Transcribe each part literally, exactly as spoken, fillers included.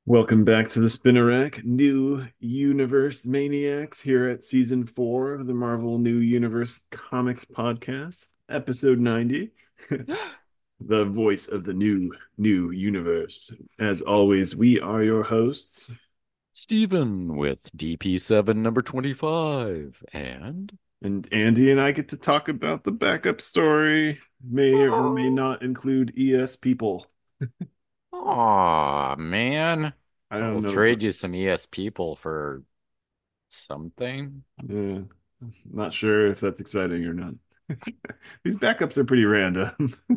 Welcome back to the Spinnerack New Universe Maniacs here at season four of the Marvel New Universe Comics podcast, episode ninety. The voice of the new new universe. As always, we are your hosts. Steven with D P seven number twenty-five. And And Andy and I get to talk about the backup story. May or may oh, not include E S people. aw, man. I I don't will know. trade you some E S people for something. Uh, not sure if that's exciting or not. These backups are pretty random.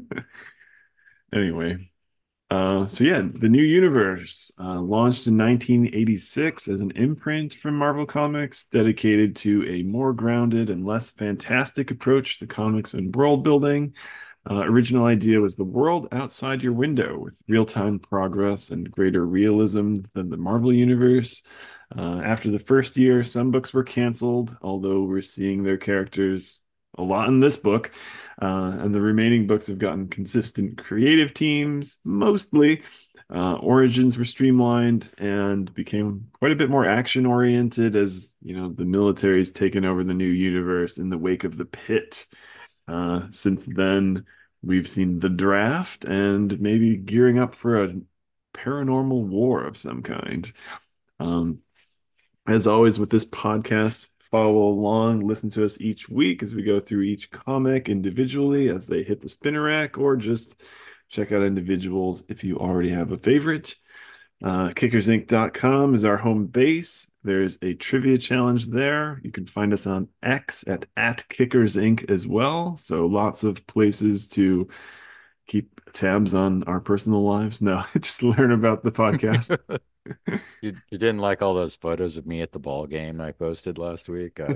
Anyway, uh, so yeah, the new universe uh, launched in nineteen eighty-six as an imprint from Marvel Comics dedicated to a more grounded and less fantastic approach to comics and world building. Uh, original idea was the world outside your window with real-time progress and greater realism than the Marvel universe. Uh, after the first year, some books were canceled, although we're seeing their characters a lot in this book. Uh, and the remaining books have gotten consistent creative teams, mostly. Uh, origins were streamlined and became quite a bit more action oriented as, you know, the military's taken over the new universe in the wake of the pit. Uh, since then, we've seen the draft and maybe gearing up for a paranormal war of some kind. Um, as always, with this podcast, follow along, listen to us each week as we go through each comic individually as they hit the spinner rack, or just check out individuals if you already have a favorite. Uh, kickers inc dot com is our home base. There's a trivia challenge there. You can find us on X at, at Kickers Inc as well. So lots of places to keep tabs on our personal lives. No, just learn about the podcast. You, you didn't like all those photos of me at the ball game I posted last week? Uh,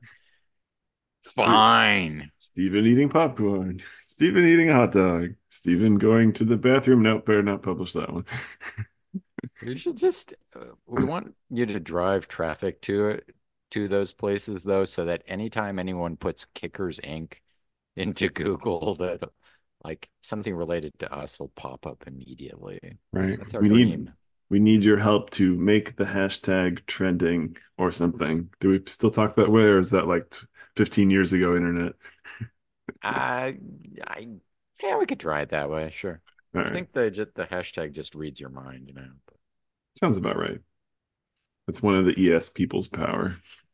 There's fine. Stephen eating popcorn, Stephen eating a hot dog, Stephen going to the bathroom. Nope, better not publish that one. You should just, uh, we want you to drive traffic to it, to those places though, so that anytime anyone puts Kickers Inc into Google, that like something related to us will pop up immediately. Right. That's our We need dream. we need your help to make the hashtag trending or something. Do we still talk that way, or is that like fifteen years ago internet? I, I, yeah, we could try it that way. Sure. All I right. think the just the hashtag just reads your mind, you know. Sounds about right. That's one of the E S people's power.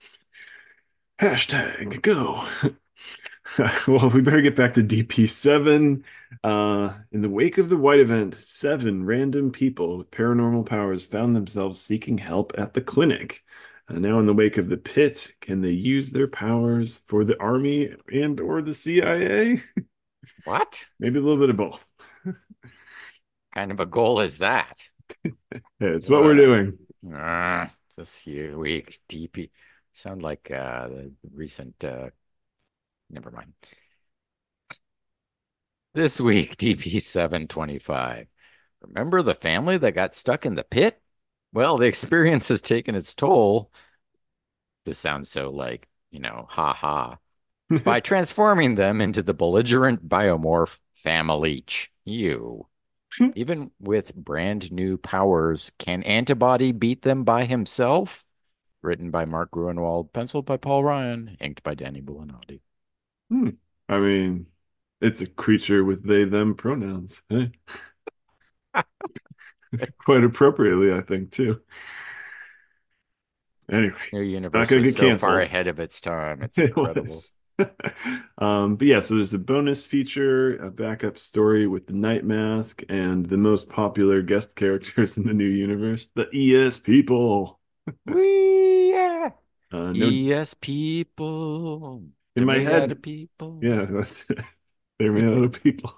Hashtag go. Well, we better get back to D P seven. Uh, in the wake of the White event, seven random people with paranormal powers found themselves seeking help at the clinic. Uh, now, in the wake of the pit, can they use their powers for the army and or the C I A? What Maybe a little bit of both. kind of a goal is that? Hey, it's what we're What? doing. Uh, this year week's D P sound like uh the recent uh never mind. This week, D P seven twenty-five. Remember the family that got stuck in the pit? Well, the experience has taken its toll. This sounds so like, you know, ha ha. By transforming them into the belligerent biomorph Famileech. You. Even with brand new powers, can Antibody beat them by himself? Written by Mark Gruenwald, penciled by Paul Ryan, inked by Danny Bulanati. Hmm. I mean, it's a creature with they them pronouns. Hey, It's, quite appropriately, I think, too. Anyway, New not Universe gonna was get so far canceled. ahead of its time. It's It incredible. was. Um, but yeah, so there's a bonus feature, a backup story with the Night Mask, and the most popular guest characters in the new universe, the E S people. We yeah. Uh, no, E S people. in They're my made out head, of people. yeah, that's they're made out of people.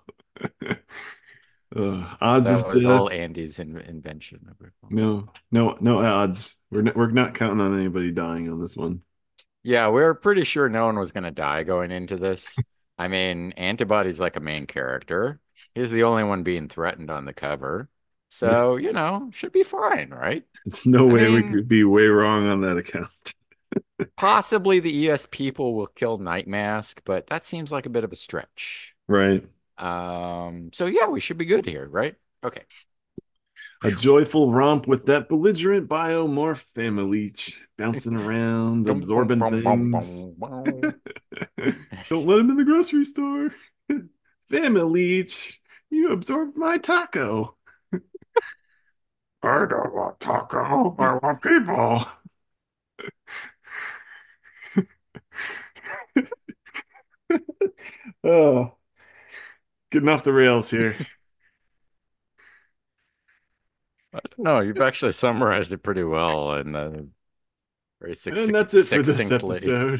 Uh, odds That of was death. all Andy's in invention. I recall. No, no, no odds. We're not, we're not counting on anybody dying on this one. Yeah, we were pretty sure no one was going to die going into this. I mean, Antibody's like a main character. He's the only one being threatened on the cover. So, you know, should be fine, right? There's no I way we mean, could be way wrong on that account. possibly the E S people will kill Night Mask, but that seems like a bit of a stretch. Right. Um, so yeah, we should be good here, right? Okay. A joyful romp with that belligerent biomorph family bouncing around, Dum, bum, absorbing bum, bum, things. bum, bum. Don't let him in the grocery store. Family, you absorbed my taco. I don't want taco. I want people. Oh, getting off the rails here. No, you've actually summarized it pretty well and uh, very And succinct, that's it for this succinctly. episode.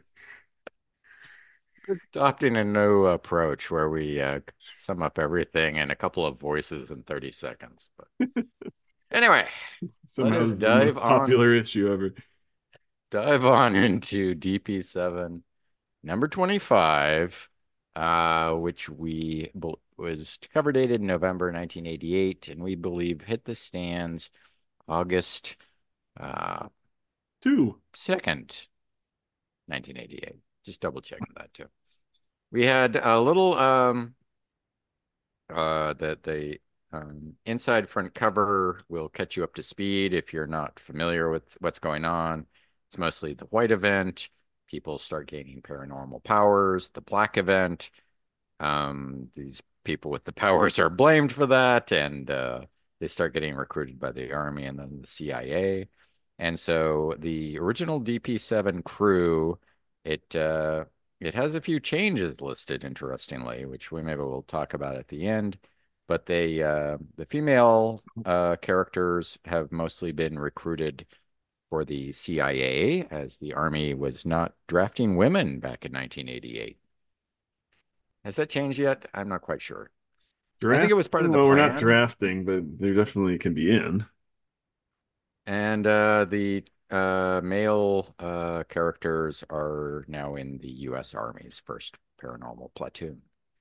We're adopting a new approach where we uh, sum up everything in a couple of voices in thirty seconds. But anyway, let Somehow us this is the dive most on popular issue ever. dive on into D P seven number twenty-five, uh, which we was cover dated November nineteen eighty-eight, and we believe hit the stands August uh, Two. second, nineteen eighty-eight. Just double checking that too. We had a little um uh that the um, inside front cover will catch you up to speed if you're not familiar with what's going on. It's mostly the white event. People start gaining paranormal powers. The black event, um, these people with the powers are blamed for that, and uh, they start getting recruited by the army and then the C I A. And so the original D P seven crew, it uh, it has a few changes listed, interestingly, which we maybe we'll talk about at the end. But they uh, the female uh, characters have mostly been recruited for the C I A, as the army was not drafting women back in nineteen eighty-eight. Has that changed yet? I'm not quite sure. I think it Draft. was part of the Well, we're not plan. drafting, but they definitely can be in. And uh, the uh, male uh, characters are now in the U S. Army's first paranormal platoon.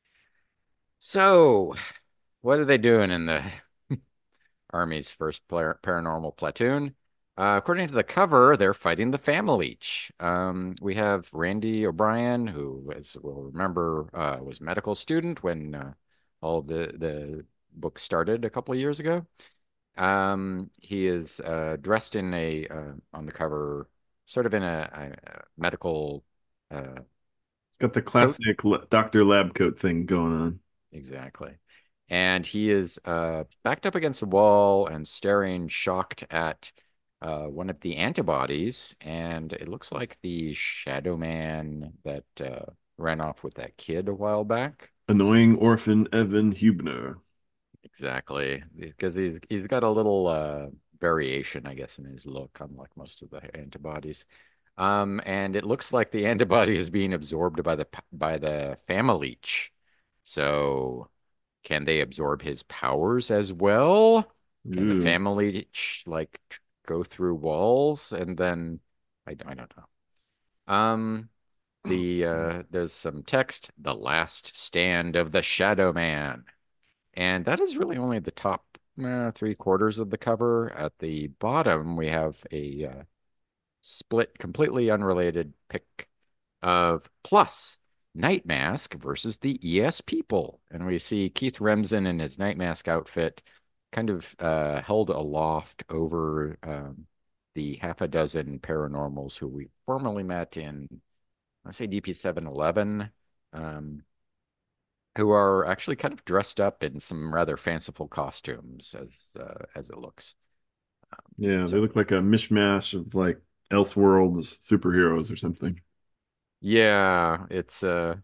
So, what are they doing in the Army's first paranormal platoon? Uh, according to the cover, they're fighting the Famaleech. Um, we have Randy O'Brien, who, as we'll remember, uh, was a medical student when uh, all of the the books started a couple of years ago. Um, he is uh, dressed in a uh, on the cover, sort of in a, a medical uh, It's got the coat. classic doctor lab coat thing going on. Exactly. And he is uh, backed up against the wall and staring shocked at uh, one of the antibodies. And it looks like the Shadow Man that uh, ran off with that kid a while back. Annoying orphan Evan Hubner. Exactly. Because he's, he's got a little uh, variation, I guess, in his look, unlike most of the antibodies. Um, and it looks like the antibody is being absorbed by the by the Famaleech. So can they absorb his powers as well? Can the Ooh. family like go through walls and then I, I don't know. Um, the uh, there's some text, the last stand of the Shadow Man, and that is really only the top uh, three quarters of the cover. At the bottom, we have a uh, split, completely unrelated pic of Plus Night Mask versus the E S People. And we see Keith Remsen in his Night Mask outfit kind of uh, held aloft over um, the half a dozen paranormals who we formerly met in, let's say, D P seven eleven, um, who are actually kind of dressed up in some rather fanciful costumes as uh, as it looks. Um, Yeah, they so look like a mishmash of like Elseworlds superheroes or something. yeah, it's uh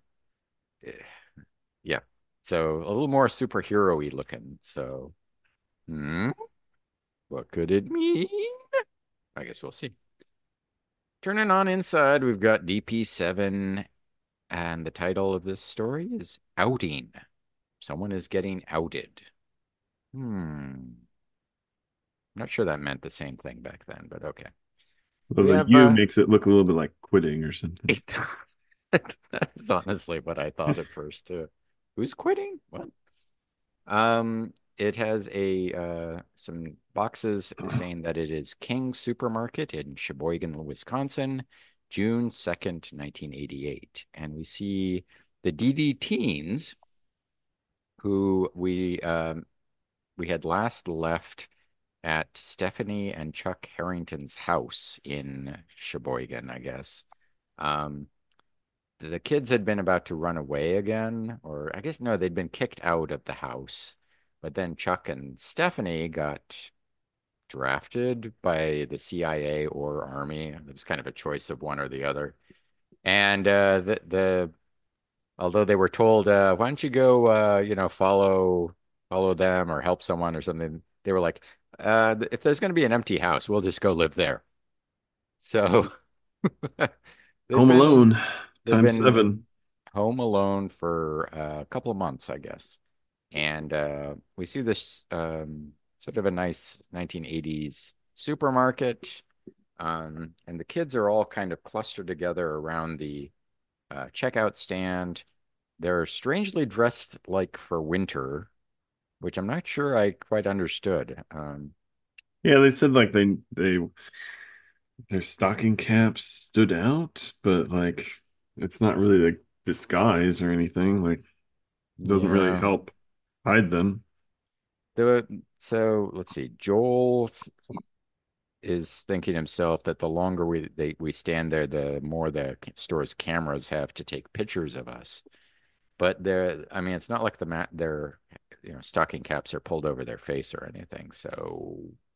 yeah. So a little more superhero-y looking. So hmm, what could it mean? I guess we'll see. Turning on inside, we've got D P seven, and the title of this story is Outing. Someone is getting outed. Hmm. Not sure that meant the same thing back then, but okay. Well, We the have U uh makes it look a little bit like quitting or something. that's honestly what I thought at first too. Who's quitting? What? Um, it has a uh, some boxes saying that it is King Supermarket in Sheboygan, Wisconsin, June second, nineteen eighty-eight. And we see the D D teens who we um, we had last left at Stephanie and Chuck Harrington's house in Sheboygan, I guess. Um, the kids had been about to run away again, or I guess no, they'd been kicked out of the house. But then Chuck and Stephanie got drafted by the C I A or Army. It was kind of a choice of one or the other. And uh, the the although they were told, uh, why don't you go, uh, you know, follow follow them or help someone or something, they were like, uh, if there's going to be an empty house, we'll just go live there. So It's they've Home been Alone they've times been seven. home alone for uh, a couple of months, I guess. And uh, we see this um, sort of a nice nineteen eighties supermarket. Um, and the kids are all kind of clustered together around the uh, checkout stand. They're strangely dressed like for winter, which I'm not sure I quite understood. Um, Yeah, they said like they they their stocking caps stood out, but like it's not really like disguise or anything. Like it doesn't really yeah. help hide them. The, so let's see. Joel is thinking himself that the longer we they, we stand there, the more the store's cameras have to take pictures of us. But they're, I mean, it's not like the mat their you know stocking caps are pulled over their face or anything. So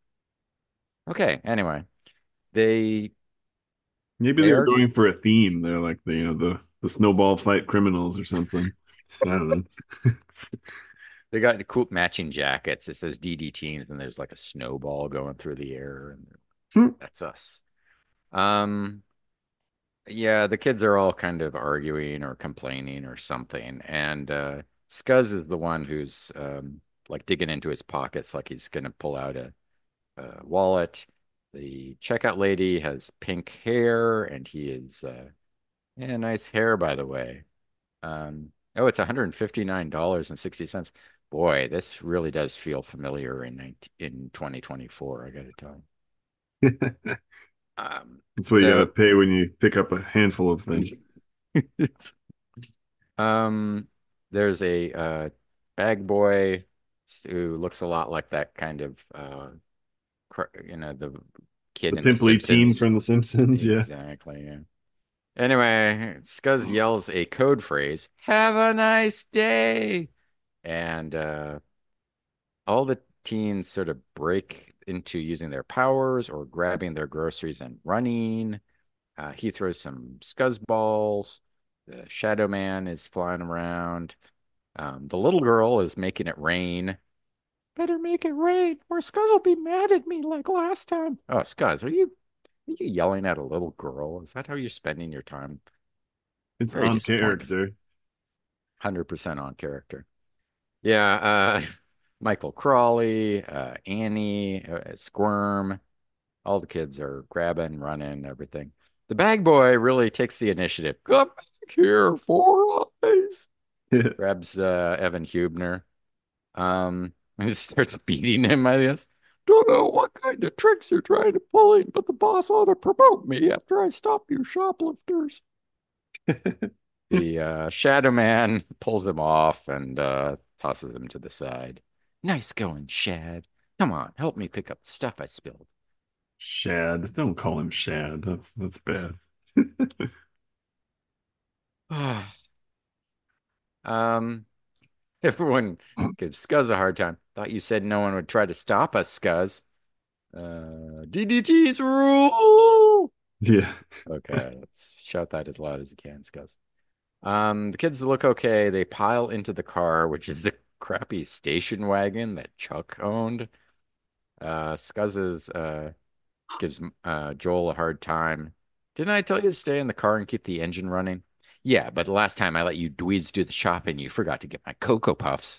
okay, anyway, they Maybe they they were are going for a theme. They're like the you know the the snowball fight criminals or something. I don't know. they got cool matching jackets. It says D D Teens, and there's like a snowball going through the air, and Hmm. that's us. Um, yeah, the kids are all kind of arguing or complaining or something, and uh, Scuzz is the one who's um, like digging into his pockets, like he's gonna pull out a, a wallet. The checkout lady has pink hair, and he is uh, yeah, nice hair, by the way. Um, oh, it's one hundred fifty-nine dollars and sixty cents. Boy, this really does feel familiar in nineteen in twenty twenty-four, I gotta tell That's you. Um, what you gotta so pay when you pick up a handful of things. um, there's a uh, bag boy who looks a lot like that kind of uh, you know, the The kid in The pimply teen Simpsons. from The Simpsons, yeah. Exactly. Yeah. Anyway, Scuzz yells a code phrase, "Have a nice day," and uh, all the teens sort of break into using their powers or grabbing their groceries and running. Uh, he throws some scuzz balls. The Shadow Man is flying around. Um, the little girl is making it rain. Better make it rain, or Scuzz will be mad at me like last time. Oh, Scuzz, are you are you yelling at a little girl? Is that how you're spending your time? It's Very on disappointing. character. one hundred percent on character. Yeah, uh, Michael Crawley, uh, Annie, uh, Squirm, all the kids are grabbing, running, everything. The bag boy really takes the initiative. Come back here, Four Eyes. Grabs uh, Evan Hubner. Um, and he starts beating him, I guess. Don't know what kind of tricks you're trying to pull in, but the boss ought to promote me after I stop you shoplifters. The uh, Shadow Man pulls him off and uh, tosses him to the side. Nice going, Shad. Come on, help me pick up the stuff I spilled. Shad. Don't call him Shad. That's that's bad. um, everyone gives Scuzz a hard time. Thought you said no one would try to stop us, Scuzz. Uh, D D T's rule. Yeah. Okay, let's shout that as loud as you can, Scuzz. Um, the kids look okay. They pile into the car, which is a crappy station wagon that Chuck owned. Uh, Scuzzes uh gives uh Joel a hard time. Didn't I tell you to stay in the car and keep the engine running? Yeah, but the last time I let you dweebs do the shopping, you forgot to get my Cocoa Puffs.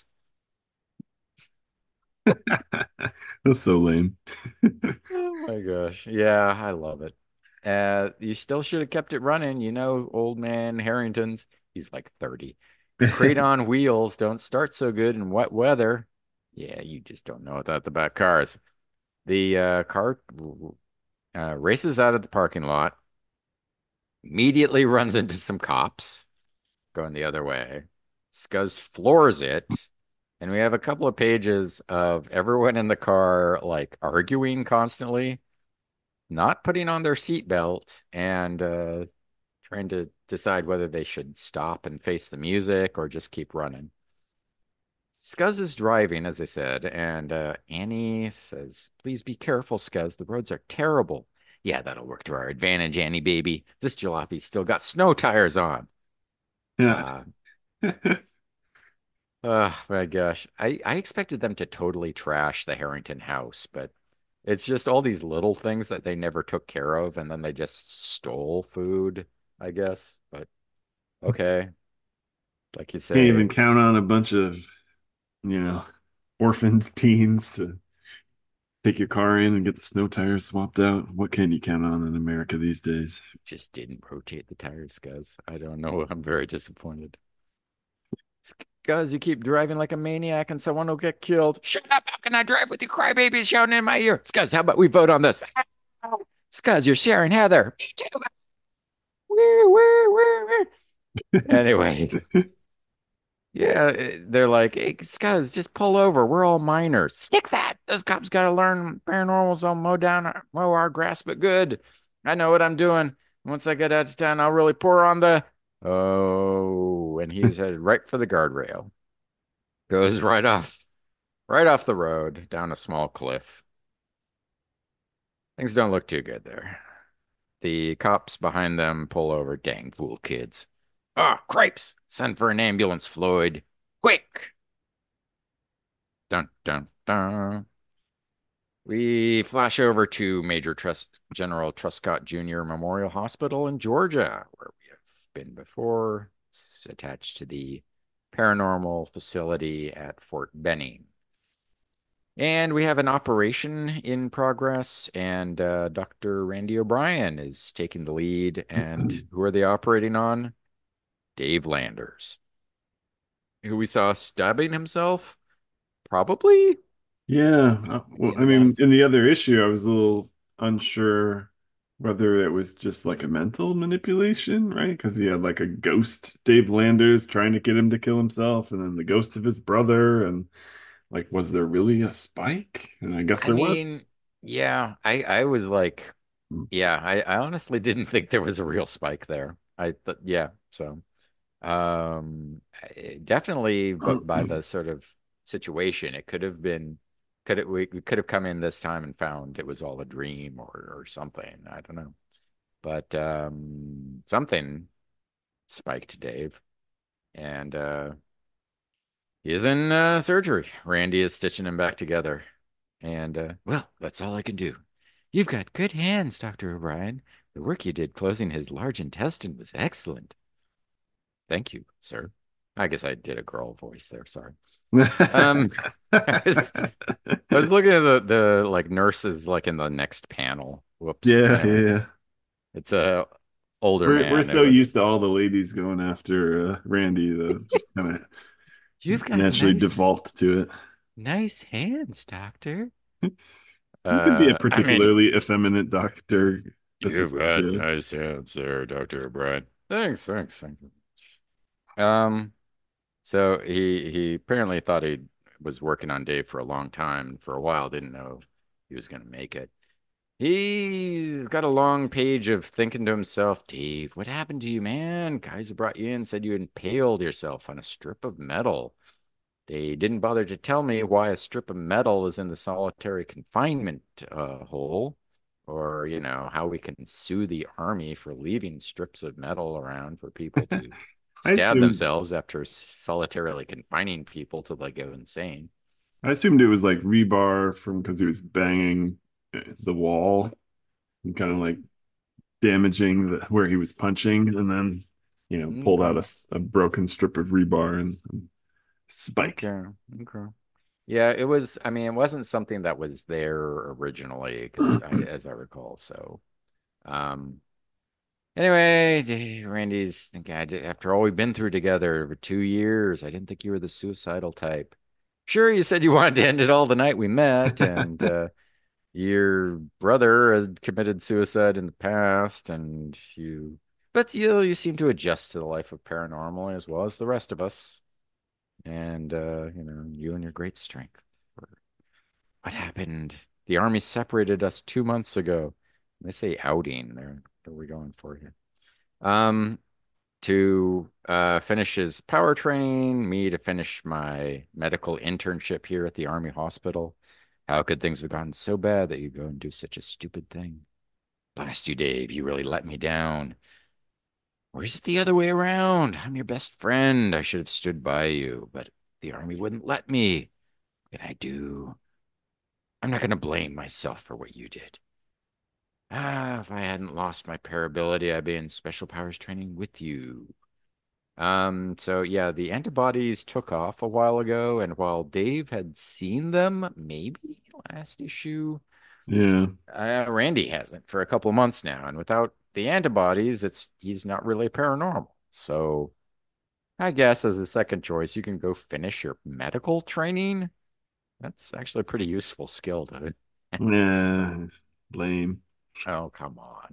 That's so lame. Oh my gosh. Yeah, I love it. Uh, you still should have kept it running. You know, old man Harrington's, he's like thirty. Crate on wheels don't start so good in wet weather. Yeah, you just don't know that about cars. The uh, car uh, races out of the parking lot, immediately runs into some cops going the other way. Scuzz floors it. And we have a couple of pages of everyone in the car like arguing constantly, not putting on their seatbelt, and uh, trying to decide whether they should stop and face the music or just keep running. Scuzz is driving, as I said, and uh, Annie says, "Please be careful, Scuzz. The roads are terrible." Yeah, that'll work to our advantage, Annie baby. This jalopy's still got snow tires on. Yeah. Uh, oh my gosh. I, I expected them to totally trash the Harrington house, but it's just all these little things that they never took care of, and then they just stole food, I guess. But okay, like you Can't say, even count it's on a bunch of, you know, orphaned teens to take your car in and get the snow tires swapped out. What can you count on in America these days? just didn't rotate the tires, guys. I don't know. I'm very disappointed. Guys, you keep driving like a maniac and someone will get killed. Shut up. How can I drive with you crybabies shouting in my ear? Scuzz, how about we vote on this? Scuzz, you're sharing Heather. Me too. Woo, woo, woo, woo. Anyway, yeah, eh, they're like, hey, Scuzz, just pull over. We're all minors. Stick that. Those cops got to learn paranormals will mow down, our, mow our grass, but good. I know what I'm doing. Once I get out of town, I'll really pour on the. Oh, and he's headed right for the guardrail. Goes right off, right off the road, down a small cliff. Things don't look too good there. The cops behind them pull over. Dang fool kids. Ah, cripes! Send for an ambulance, Floyd. Quick! Dun dun dun. We flash over to Major Trus General Truscott Junior Memorial Hospital in Georgia, where we have been before. It's attached to the paranormal facility at Fort Benning. And we have an operation in progress, and uh, Doctor Randy O'Brien is taking the lead. And who are they operating on? Dave Landers, who we saw stabbing himself, probably Yeah. uh, at the Well, end I of mean, last. in the other issue, I was a little unsure whether it was just like a mental manipulation, right? Because he had like a ghost Dave Landers trying to get him to kill himself, and then the ghost of his brother, and like, was there really a spike? And I guess I there was. mean, yeah, I I was like, yeah, I, I honestly didn't think there was a real spike there. I thought, yeah, so um, I- definitely, but by the sort of situation, it could have been, could it we, we could have come in this time and found it was all a dream or or something. I don't know, but um, something spiked Dave, and uh, he is in uh, surgery. Randy is stitching him back together. And, uh, well, that's all I can do. You've got good hands, Doctor O'Brien. The work you did closing his large intestine was excellent. Thank you, sir. I guess I did a girl voice there. Sorry. Um, I was, I was looking at the, the like nurses like in the next panel. Whoops. Yeah, Anyway, yeah. it's a older We're we're man. It so used was, to all the ladies going after uh, Randy, though, just kind of you've got naturally nice, default to it. nice hands, Doctor. You could be a Uh, I mean, particularly effeminate doctor you've assistant got too. nice hands there, Doctor O'Brien. Thanks, thanks, thank you. Um, so he he apparently thought he was working on Dave for a long time. For a while, didn't know he was going to make it. He got a long page of thinking to himself, Dave, what happened to you, man? Guys who brought you in said you impaled yourself on a strip of metal. They didn't bother to tell me why a strip of metal is in the solitary confinement uh, hole, or, you know, how we can sue the army for leaving strips of metal around for people to I stab assumed themselves after solitarily confining people till they go insane. I assumed it was like rebar from because he was banging uh, the wall and kind of like damaging the, where he was punching, and then you know pulled out a, Okay. s- a broken strip of rebar and, and spike. Okay. Okay. Yeah, it was, I mean, it wasn't something that was there originally, because I, as I recall. So, um, anyway, d- Randy's God, after all we've been through together for two years, I didn't think you were the suicidal type. Sure, you said you wanted to end it all the night we met, and uh, your brother has committed suicide in the past, and you, but you you seem to adjust to the life of paranormal as well as the rest of us. and uh, you know, you and your great strength. What happened? The army separated us two months ago. They say outing. There, what are we going for here? Um, to uh, finish his power training, me to finish my medical internship here at the Army Hospital. How could things have gone so bad that you go and do such a stupid thing? Blast you, Dave. You really let me down. Or is it the other way around? I'm your best friend. I should have stood by you, but the Army wouldn't let me. What can I do? I'm not going to blame myself for what you did. Ah, if I hadn't lost my pair ability, I'd be in special powers training with you. Um, so yeah, the antibodies took off a while ago, and while Dave had seen them, maybe last issue, Yeah. uh, Randy hasn't for a couple of months now, and without the antibodies, it's he's not really paranormal. So I guess as a second choice, you can go finish your medical training. That's actually a pretty useful skill to have yourself. Yeah. Lame. Oh, come on.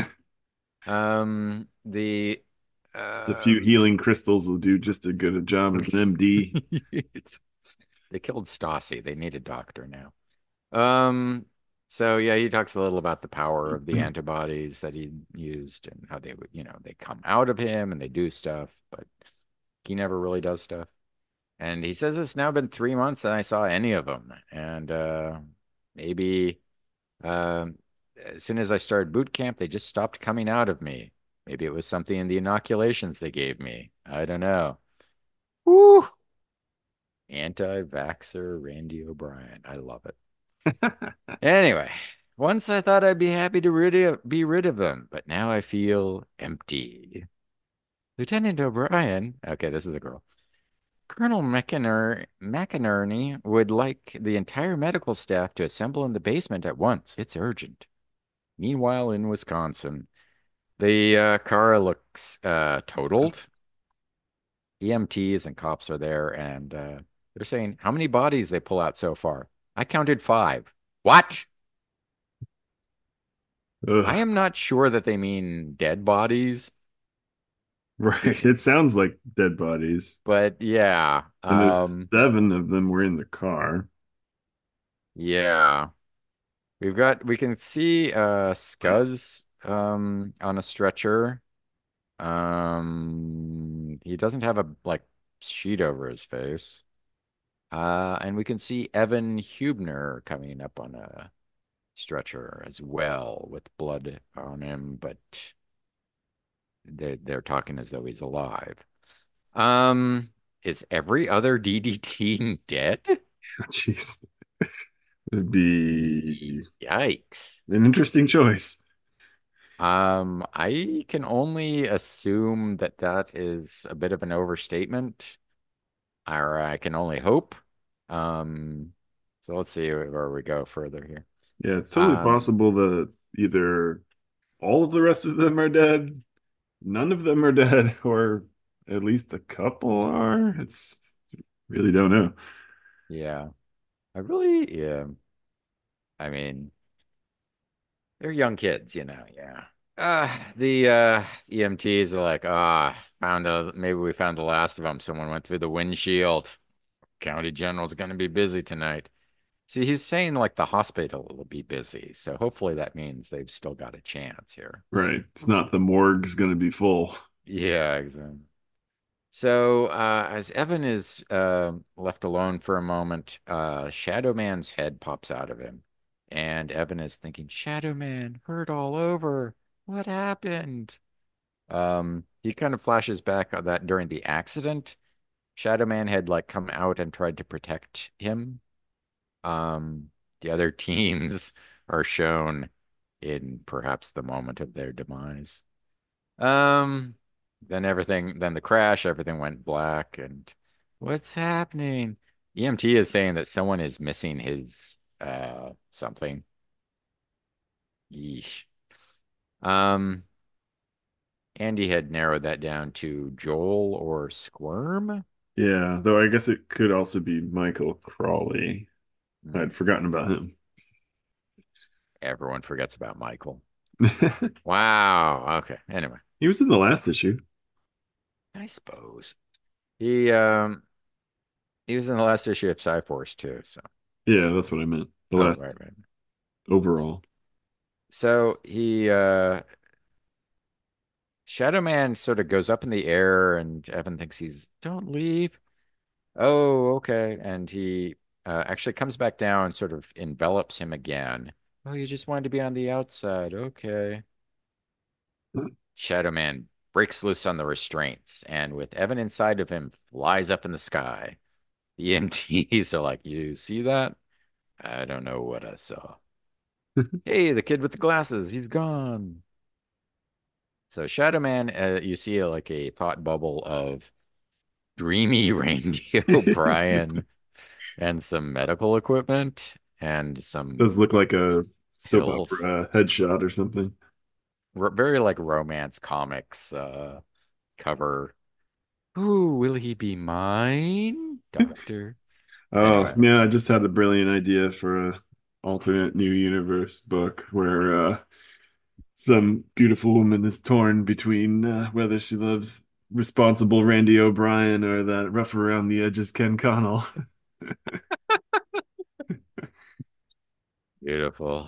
Um, the Just a few um healing crystals will do just as good a job as an M D. it's, they killed Stassi. They need a doctor now. Um, so yeah, he talks a little about the power of the antibodies that he used and how they would, you know, they come out of him and they do stuff, but he never really does stuff. And he says it's now been three months and I saw any of them. And uh maybe um as soon as I started boot camp, they just stopped coming out of me. Maybe it was something in the inoculations they gave me. I don't know. Woo! Anti-vaxxer Randy O'Brien. I love it. Anyway, once I thought I'd be happy to rid of, be rid of them, but now I feel empty. Lieutenant O'Brien, okay, this is a girl. Colonel McInerney, McInerney would like the entire medical staff to assemble in the basement at once. It's urgent. Meanwhile, in Wisconsin, the uh, car looks uh, totaled. E M Ts and cops are there, and uh, they're saying how many bodies they pull out so far. I counted five. What? I Ugh. am not sure that they mean dead bodies, Right. It sounds like dead bodies. but yeah. And there's Um, seven of them were in the car. yeah. We've got we can see uh Scuzz um on a stretcher. Um he doesn't have a like sheet over his face. Uh and we can see Evan Hubner coming up on a stretcher as well with blood on him, but they they're talking as though he's alive. Um, is every other D D T dead? Jeez. It'd be Yikes. an interesting choice. Um, I can only assume that that is a bit of an overstatement, or I can only hope. Um, so let's see where we go further here. Yeah, it's totally Um, possible that either all of the rest of them are dead, none of them are dead, or at least a couple are. It's really don't know. yeah, I really, yeah. I mean, they're young kids, you know, yeah. Uh, the uh E M Ts are like, ah, found a maybe we found the last of them. Someone went through the windshield. County General's going to be busy tonight. See, he's saying like the hospital will be busy, so hopefully that means they've still got a chance here. Right. It's not the morgue's going to be full. Yeah, exactly. So, uh, as Evan is uh, left alone for a moment, uh, Shadow Man's head pops out of him, and Evan is thinking, "Shadow Man, hurt all over. What happened?" Um, he kind of flashes back on that during the accident, Shadow Man had like come out and tried to protect him. Um, the other teams are shown in perhaps the moment of their demise. Um, then everything, then the crash, everything went black, and what's happening? E M T is saying that someone is missing his uh something. Yeesh. Um, Andy had narrowed that down to Joel or Squirm. Yeah, though I guess it could also be Michael Crawley. Hmm. I'd forgotten about him. Everyone forgets about Michael. Wow. Okay. Anyway, He was in the last issue. I suppose he um He was in the last issue of Cyforce too. So, Yeah, that's what I meant. The oh, right, last right. overall. So he, uh, Shadow Man sort of goes up in the air, and Evan thinks he's, don't leave. Oh, okay. And he uh, actually comes back down, sort of envelops him again. Oh, you just wanted to be on the outside. Okay. Shadow Man breaks loose on the restraints, and with Evan inside of him, flies up in the sky. The E M Ts are like, you see that? I don't know what I saw. Hey, the kid with the glasses, he's gone. So Shadow Man, uh, you see uh, like a thought bubble of dreamy Randy O'Brien and some medical equipment and some Does look like a soap pills. opera headshot or something. R very like romance comics uh cover. Ooh, will he be mine, Doctor? Oh Anyway, man, I just had a brilliant idea for a alternate new universe book where uh, some beautiful woman is torn between uh, whether she loves responsible Randy O'Brien or that rough around the edges Ken Connell. beautiful.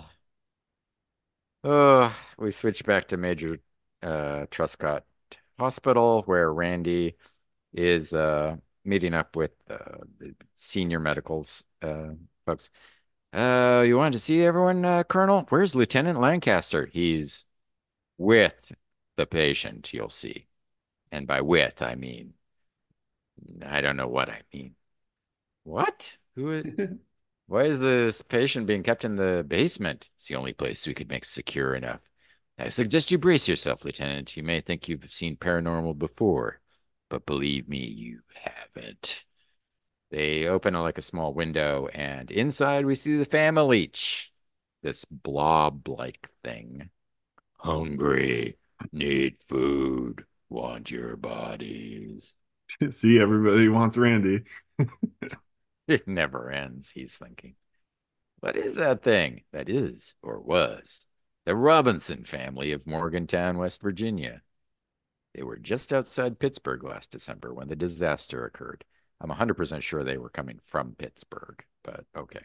Oh, we switch back to Major uh Truscott Hospital where Randy is uh meeting up with uh the senior medicals uh folks. Uh, you wanted to see everyone, uh, Colonel? Where's Lieutenant Lancaster? He's with the patient, you'll see. And by with, I mean, I don't know what I mean. What? Who is, why is this patient being kept in the basement? It's the only place we could make secure enough. I suggest you brace yourself, Lieutenant. You may think you've seen paranormal before, but believe me, you haven't. They open a, like a small window, and inside we see the family leech, this blob-like thing. Hungry, need food, want your bodies. See, everybody wants Randy. It never ends, he's thinking. What is that thing? That is, or was, the Robinson family of Morgantown, West Virginia. They were just outside Pittsburgh last December when the disaster occurred. I'm one hundred percent sure they were coming from Pittsburgh, but okay.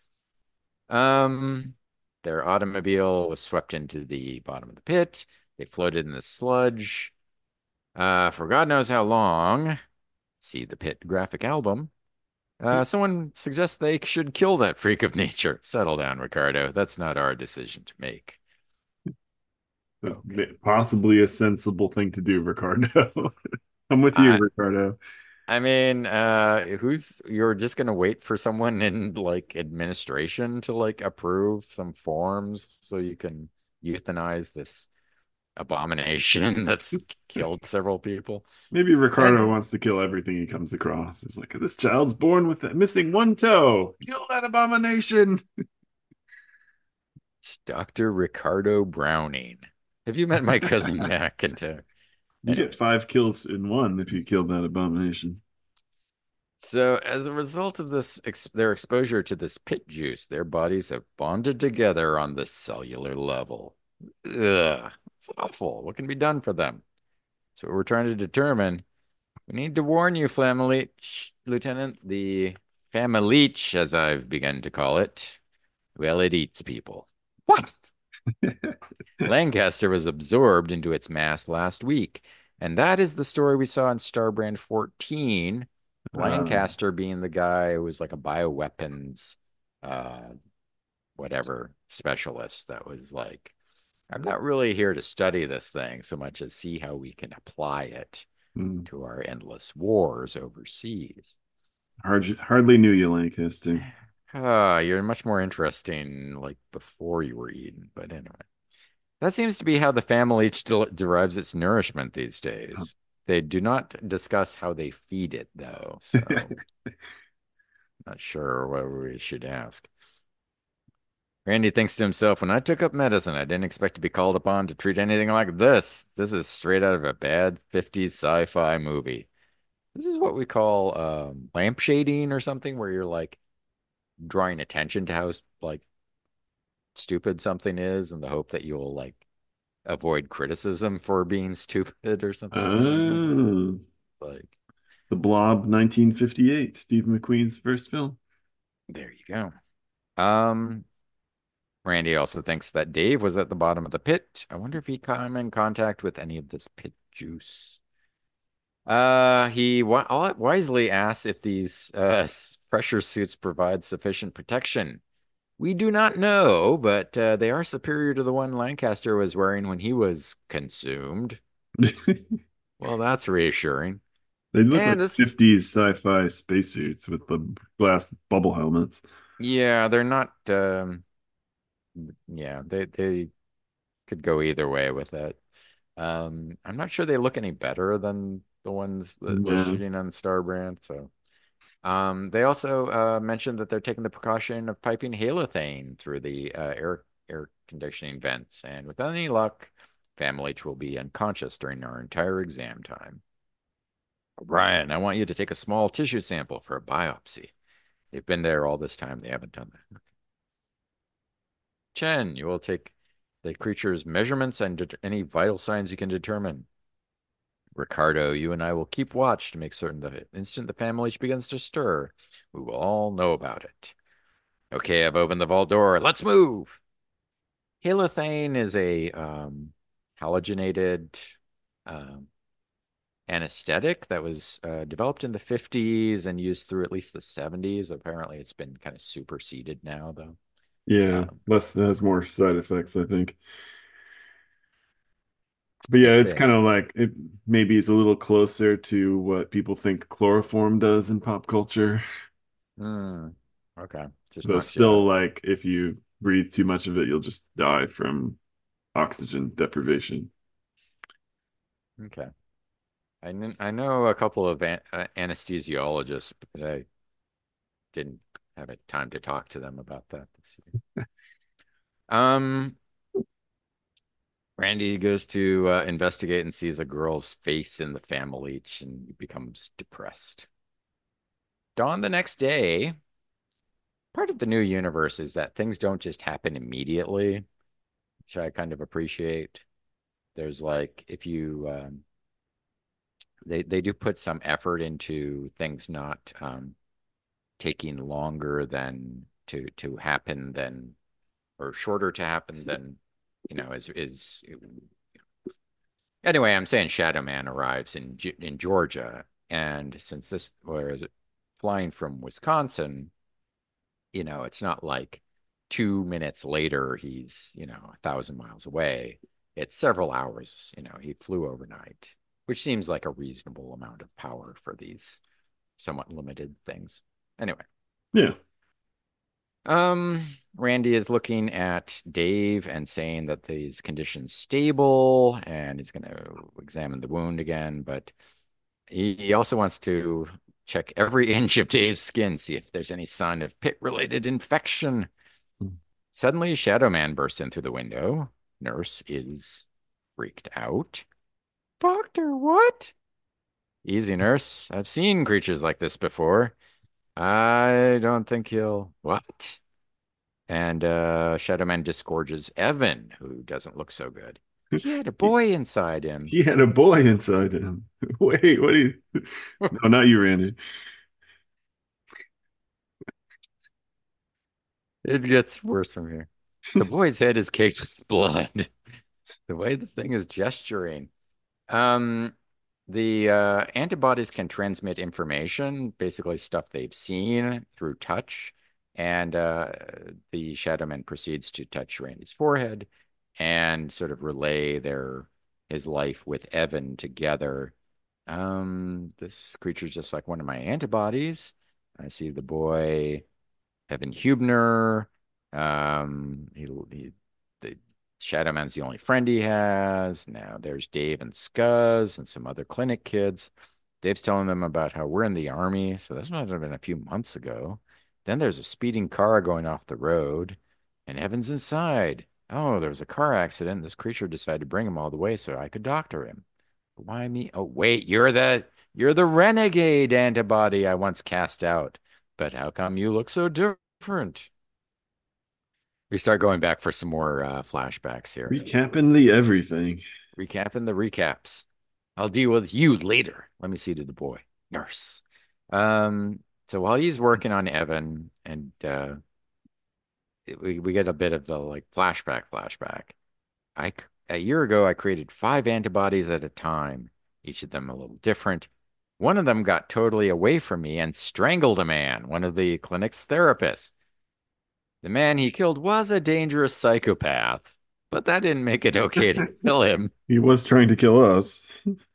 Um, their automobile was swept into the bottom of the pit. They floated in the sludge. Uh, for God knows how long. See the pit graphic album. Uh, someone suggests they should kill that freak of nature. Settle down, Ricardo. That's not our decision to make. Okay. Possibly a sensible thing to do, Ricardo. I'm with you, I Ricardo. I mean, uh, who's you're just gonna wait for someone in like administration to like approve some forms so you can euthanize this abomination that's killed several people. Maybe Ricardo And wants to kill everything he comes across. He's like, this child's born with missing one toe. Kill that abomination. it's Doctor Ricardo Browning. Have you met my cousin McIntyre? You Anyway, get five kills in one if you killed that abomination. so as a result of this, ex their exposure to this pit juice, their bodies have bonded together on the cellular level. Ugh, it's awful. What can be done for them? So what we're trying to determine. We need to warn you, Flamleech, Lieutenant. The Famileech, as I've begun to call it, well, it eats people. What? Lancaster was absorbed into its mass last week, and that is the story we saw in Starbrand fourteen. Uh, Lancaster being the guy who was like a bioweapons, uh, whatever specialist that was like, I'm not really here to study this thing so much as see how we can apply it hmm. to our endless wars overseas. Hard, hardly knew you, Lancaster. Ah, you're much more interesting like before you were eaten, but anyway. That seems to be how the family each del- derives its nourishment these days. They do not discuss how they feed it, though, so not sure what we should ask. Randy thinks to himself, when I took up medicine, I didn't expect to be called upon to treat anything like this. This is straight out of a bad fifties sci-fi movie. This is what we call um, lampshading or something, where you're like drawing attention to how like stupid something is in the hope that you'll like avoid criticism for being stupid or something. I don't know. Oh, Like, The Blob, nineteen fifty-eight, Steve McQueen's first film. There you go. Um, Randy also thinks that Dave was at the bottom of the pit. I wonder if he came in contact with any of this pit juice. Uh, he wi wisely asks if these uh, pressure suits provide sufficient protection. We do not know, but uh, they are superior to the one Lancaster was wearing when he was consumed. Well, that's reassuring. They look like And this, fifties sci-fi spacesuits with the glass bubble helmets. yeah, they're not, um, yeah, they they could go either way with it. Um, I'm not sure they look any better than the ones that we're Yeah. shooting on Starbrand. So, um, they also uh, mentioned that they're taking the precaution of piping halothane through the uh, air air conditioning vents, and with any luck, Family H will be unconscious during our entire exam time. Brian, I want you to take a small tissue sample for a biopsy. They've been there all this time. They haven't done that. Chen, you will take the creature's measurements and det- any vital signs you can determine. Ricardo, you and I will keep watch to make certain that the instant the family begins to stir, we will all know about it. Okay, I've opened the vault door. Let's move. Halothane is a um, halogenated um, anesthetic that was uh, developed in the fifties and used through at least the seventies. Apparently, it's been kind of superseded now, though. Yeah. Um, Less has more side effects, I think. But yeah, it's it's a kind of like it maybe is a little closer to what people think chloroform does in pop culture. hmm, okay, just Though knocks you out. still, like if you breathe too much of it, you'll just die from oxygen deprivation. Okay. I kn I know a couple of an uh, anesthesiologists, but I didn't have a time to talk to them about that this year. Um, Randy goes to uh, investigate and sees a girl's face in the family leech and he becomes depressed. Dawn the next day, part of the new universe is that things don't just happen immediately, which I kind of appreciate. There's like if you um, they they do put some effort into things not um, taking longer than to to happen than or shorter to happen than you know is is anyway. I'm saying Shadow Man arrives in in Georgia, and since this was flying from Wisconsin, you know it's not like two minutes later he's you know a thousand miles away. It's several hours. You know he flew overnight, which seems like a reasonable amount of power for these somewhat limited things. Anyway. Yeah. Um, Randy is looking at Dave and saying that his condition's stable and he's going to examine the wound again, but he, he also wants to check every inch of Dave's skin, see if there's any sign of pit-related infection. Suddenly, Shadow Man bursts in through the window. Nurse is freaked out. Doctor, what? Easy, nurse. I've seen creatures like this before. I don't think he'll. What? And uh, Shadowman disgorges Evan, who doesn't look so good. He had a He, boy inside him. he had a boy inside him. Wait, what do you? No, not you, Randy. It gets worse from here. The boy's head is caked with blood. The way the thing is gesturing. Um, the uh, antibodies can transmit information, basically stuff they've seen through touch. And uh, the Shadowman proceeds to touch Randy's forehead and sort of relay their his life with Evan together. Um, this creature's just like one of my antibodies. I see the boy Evan Hubner. Um, he, he the Shadow Man's the only friend he has. Now there's Dave and Scuzz and some other clinic kids. Dave's telling them about how we're in the army, so this must have been a few months ago. Then there's a speeding car going off the road, and Evan's inside. Oh, there was a car accident. This creature decided to bring him all the way so I could doctor him. Why me? Oh, wait, you're the you're the renegade antibody I once cast out. But how come you look so different? We start going back for some more uh, flashbacks here. Recapping the everything. Recapping the recaps. I'll deal with you later. Let me see to the boy. Nurse. Um, so while he's working on Evan, and uh, we we get a bit of the like flashback, flashback. I c- a year ago I created five antibodies at a time, each of them a little different. One of them got totally away from me and strangled a man, one of the clinic's therapists. The man he killed was a dangerous psychopath, but that didn't make it okay to kill him. He was trying to kill us.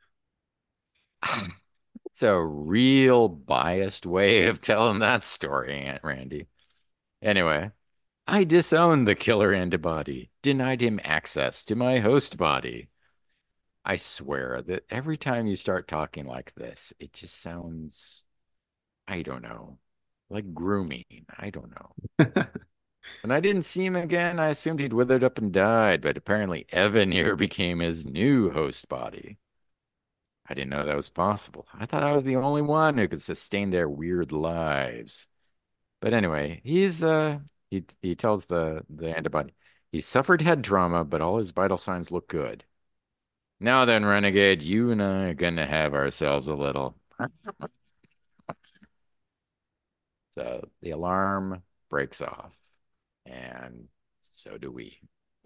It's a real biased way of telling that story, Aunt Randy. Anyway, I disowned the killer antibody, denied him access to my host body. I swear that every time you start talking like this, it just sounds, I don't know, like grooming. I don't know. When I didn't see him again, I assumed he'd withered up and died, but apparently Evan here became his new host body. I didn't know that was possible. I thought I was the only one who could sustain their weird lives. But anyway, he's uh he he tells the the antibody he suffered head trauma, but all his vital signs look good. Now then, Renegade, you and I are gonna have ourselves a little. So the alarm breaks off, and so do we.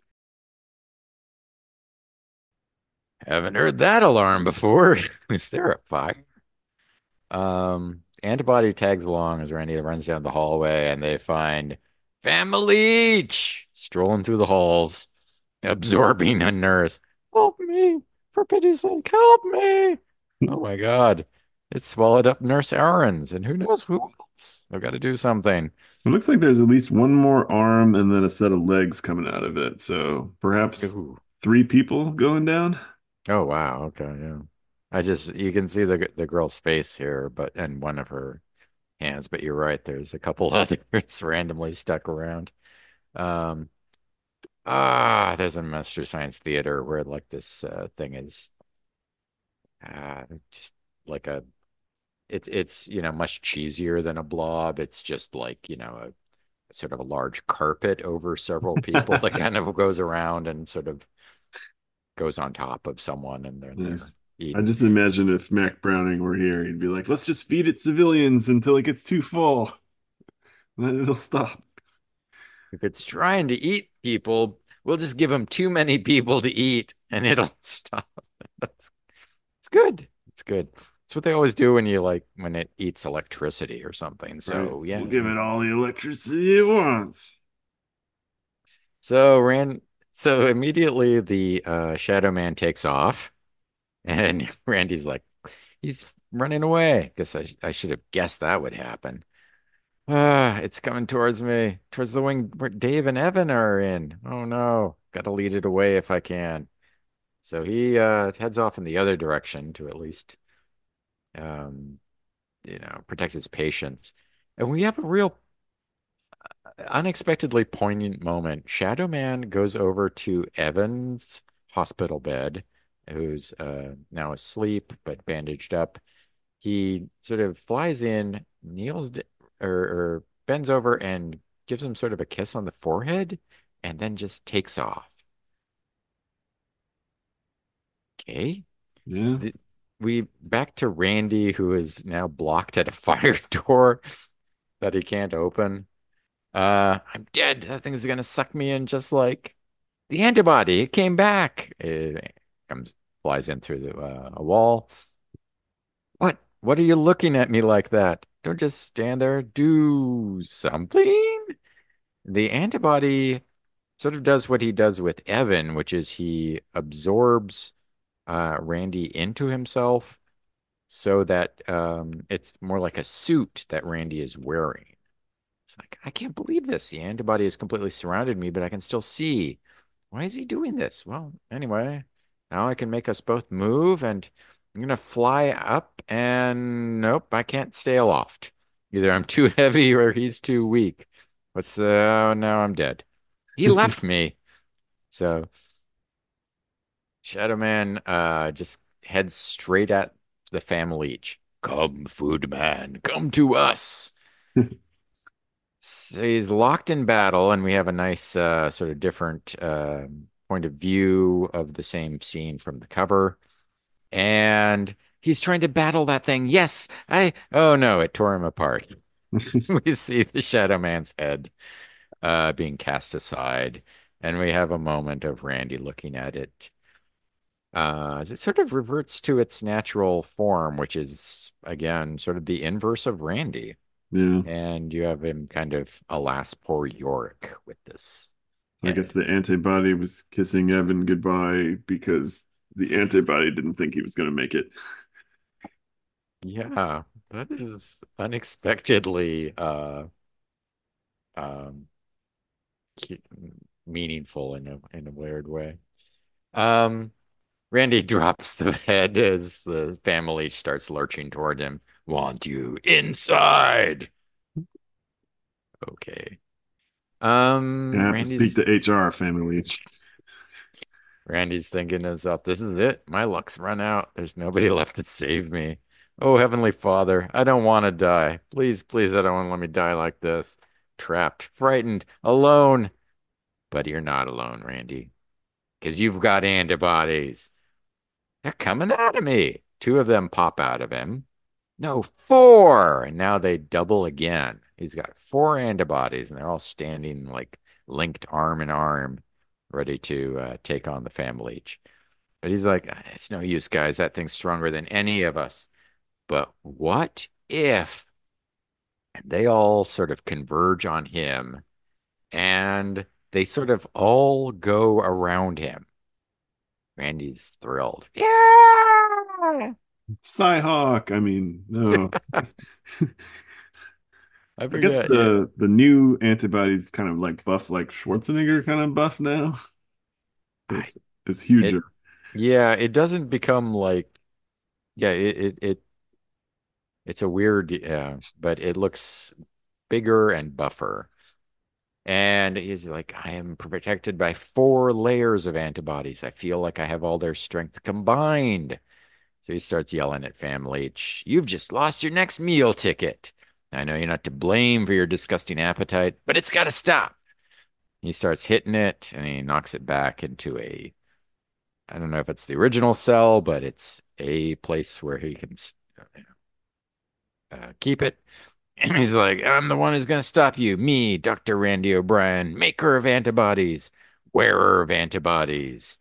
Haven't heard that alarm before. Is there a fire? Um, antibody tags along as Randy runs down the hallway, and they find Family strolling through the halls, absorbing a nurse. Help me, for pity's sake, help me. Oh my God. It swallowed up Nurse Aarons, and who knows who else. I've got to do something. It looks like there's at least one more arm and then a set of legs coming out of it. So perhaps Ooh. three people going down. Oh wow. Okay, yeah. I just you can see the the girl's face here, but and one of her hands, but you're right, there's a couple others randomly stuck around. Um ah, there's a Mystery Science Theater where like this uh, thing is uh just like a it's it's you know much cheesier than a blob. It's just like, you know, a sort of a large carpet over several people that kind of goes around and sort of goes on top of someone and then they're Nice. I eaten. just imagine if Mac Browning were here, he'd be like, let's just feed it civilians until it gets too full. Then it'll stop. If it's trying to eat people, we'll just give them too many people to eat and it'll stop. That's it's good. It's good. It's what they always do when you like when it eats electricity or something. Right. So We'll yeah. give it all the electricity it wants. So Rand so immediately the uh Shadow Man takes off and Randy's like, he's running away. Guess I I should have guessed that would happen. Ah, it's coming towards me, towards the wing where Dave and Evan are in. Oh no, gotta lead it away if I can. So he uh heads off in the other direction to at least um you know protect his patients. And we have a real unexpectedly poignant moment. Shadow Man goes over to Evan's hospital bed, who's uh now asleep but bandaged up. He sort of flies in, kneels d- or, or bends over and gives him sort of a kiss on the forehead, and then just takes off. Okay. Yeah. The- we back to Randy, who is now blocked at a fire door that he can't open. Uh, I'm dead. That thing is gonna suck me in just like the antibody. It came back. It comes, flies in through the uh, a wall. What? What are you looking at me like that? Don't just stand there. Do something. The antibody sort of does what he does with Evan, which is he absorbs uh, Randy into himself so that um, it's more like a suit that Randy is wearing. It's like, I can't believe this. The antibody has completely surrounded me, but I can still see. Why is he doing this? Well, anyway, now I can make us both move, and I'm gonna fly up, and nope, I can't stay aloft. Either I'm too heavy or he's too weak. What's the, oh, now I'm dead. He left me. So Shadow Man uh just heads straight at the family leech. Come, food man, come to us. So he's locked in battle, and we have a nice uh, sort of different um point of view of the same scene from the cover. And He's trying to battle that thing. Yes, I. Oh no, it tore him apart. We see the Shadow Man's head uh, being cast aside, and we have a moment of Randy looking at it uh, as it sort of reverts to its natural form, which is, again, sort of the inverse of Randy. Yeah. And you have him kind of, alas, poor Yorick with this So I guess head. the antibody was kissing Evan goodbye because the antibody didn't think he was going to make it. Yeah, that is unexpectedly uh, um, meaningful in a in a weird way. Um, Randy drops the head as the family starts lurching toward him. Want you inside. Okay. Gonna Um, have to speak Randy's to H R, Family Leech. Randy's thinking to himself, this is it. My luck's run out. There's nobody left to save me. Oh, Heavenly Father, I don't want to die. Please, please, I don't want to let me die like this. Trapped, frightened, alone. But you're not alone, Randy, because you've got antibodies. They're coming out of me. Two of them pop out of him. No, four. And now they double again. He's got four antibodies, and they're all standing like linked arm in arm, ready to uh, take on the family each. But he's like, it's no use, guys. That thing's stronger than any of us. But what if they all sort of converge on him and they sort of all go around him? Randy's thrilled. Yeah. Cyhawk. I mean, no. I I guess forget. Yeah. the the new antibodies kind of like buff like Schwarzenegger kind of buff now. I It's it's huger. it yeah, it doesn't become like yeah, it it, it it's a weird yeah, but it looks bigger and buffer. And he's like, I am protected by four layers of antibodies. I feel like I have all their strength combined. So he starts yelling at Family, you've just lost your next meal ticket. I know you're not to blame for your disgusting appetite, but it's got to stop. He starts hitting it and he knocks it back into a, I don't know if it's the original cell, but it's a place where he can uh, keep it. And he's like, I'm the one who's going to stop you. Me, Doctor Randy O'Brien, maker of antibodies, wearer of antibodies,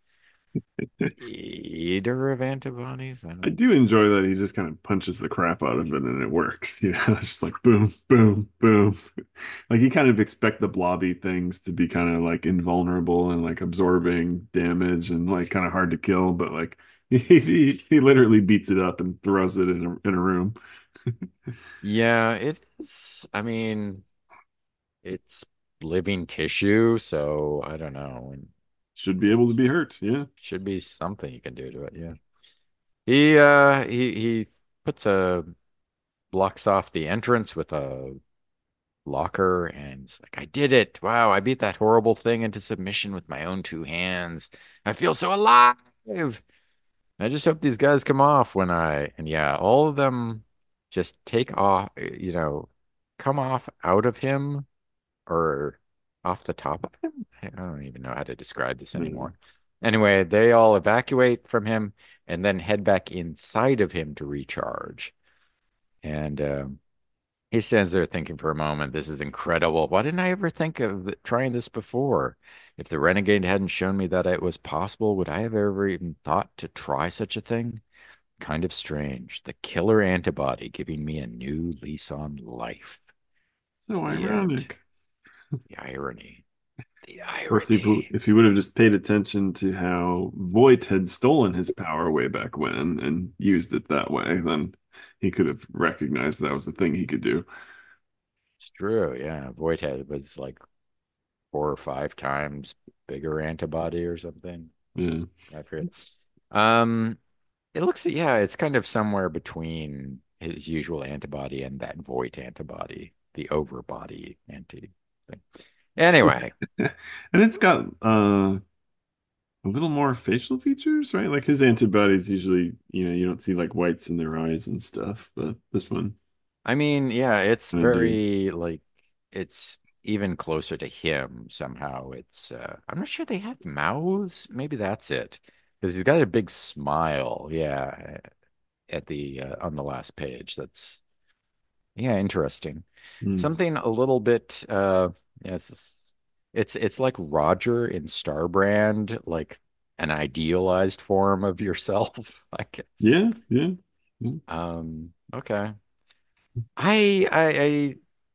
eater of antibodies. I I don't. do enjoy that he just kind of punches the crap out of it and it works. You know, it's just like boom, boom, boom. Like you kind of expect the blobby things to be kind of like invulnerable and like absorbing damage and like kind of hard to kill, but like he he, he literally beats it up and throws it in a in a room. Yeah, it is. I mean, it's living tissue, so I don't know. And Should be able to be hurt. Yeah. should be something you can do to it. Yeah. He uh he he puts a blocks off the entrance with a locker and it's like, I did it. Wow, I beat that horrible thing into submission with my own two hands. I feel so alive. I just hope these guys come off when I, and yeah, all of them just take off, you know, come off out of him or off the top of him. I don't even know how to describe this Yeah. anymore. Anyway, they all evacuate from him and then head back inside of him to recharge. And um, he stands there thinking for a moment, this is incredible. Why didn't I ever think of th- trying this before? If the Renegade hadn't shown me that it was possible, would I have ever even thought to try such a thing? Kind of strange. The killer antibody giving me a new lease on life. So The end. ironic. The irony. The Of course, if irony. if he would have just paid attention to how Voight had stolen his power way back when and used it that way, then he could have recognized that was the thing he could do. It's true. Yeah. Voidhead was like four or five times bigger antibody or something. Yeah. I forget. Um, it looks, yeah, it's kind of somewhere between his usual antibody and that Voight antibody, the overbody anti thing. Anyway, And it's got uh, a little more facial features, right? Like his antibodies usually, you know, you don't see like whites in their eyes and stuff, but this one I mean, yeah, it's kind of do. very like it's even closer to him somehow. It's uh I'm not sure they have mouths. Maybe that's it. Because he's got a big smile. Yeah. at the uh, on the last page. That's yeah, interesting. Mm. Something a little bit uh yes, it's it's like Roger in Starbrand, like an idealized form of yourself, I guess. Yeah, yeah, yeah. Um, okay. I I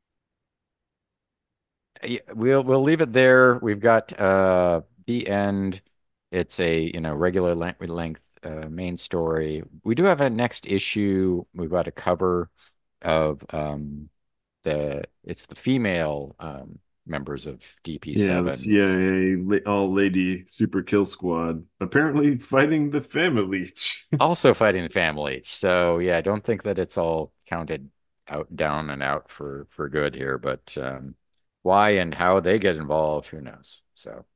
I we'll we'll leave it there. We've got uh the end. It's a, you know, regular length, length uh, main story. We do have a next issue. We've got a cover of um the it's the female um members of Yeah, the D P seven C I A la- all lady super kill squad apparently fighting the family. also fighting family. So yeah, I don't think that it's all counted out down and out for for good here, but um why and how they get involved, who knows? So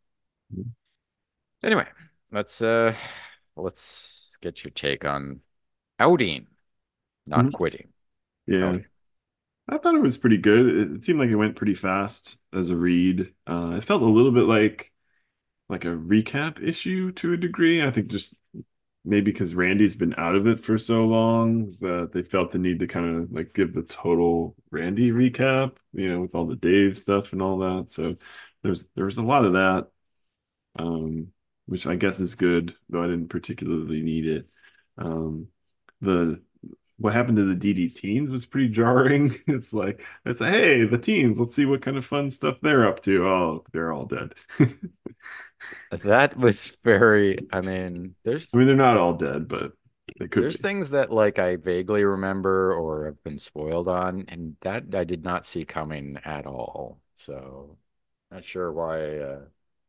anyway, let's uh let's get your take on outing, not Mhm. quitting. Yeah, Outing. I thought it was pretty good. It, it seemed like it went pretty fast as a read. Uh, it felt a little bit like like a recap issue to a degree. I think just maybe because Randy's been out of it for so long that they felt the need to kind of like give the total Randy recap, you know, with all the Dave stuff and all that. So there's there's a lot of that, um, which I guess is good, though I didn't particularly need it. Um, the what happened to the D D teens was pretty jarring. It's like it's a hey, the teens, let's see what kind of fun stuff they're up to. Oh, they're all dead. That was very, I mean, I there's mean, they're not all dead, but they could there's be. things that like I vaguely remember or have been spoiled on, and that I did not see coming at all. So not sure why uh,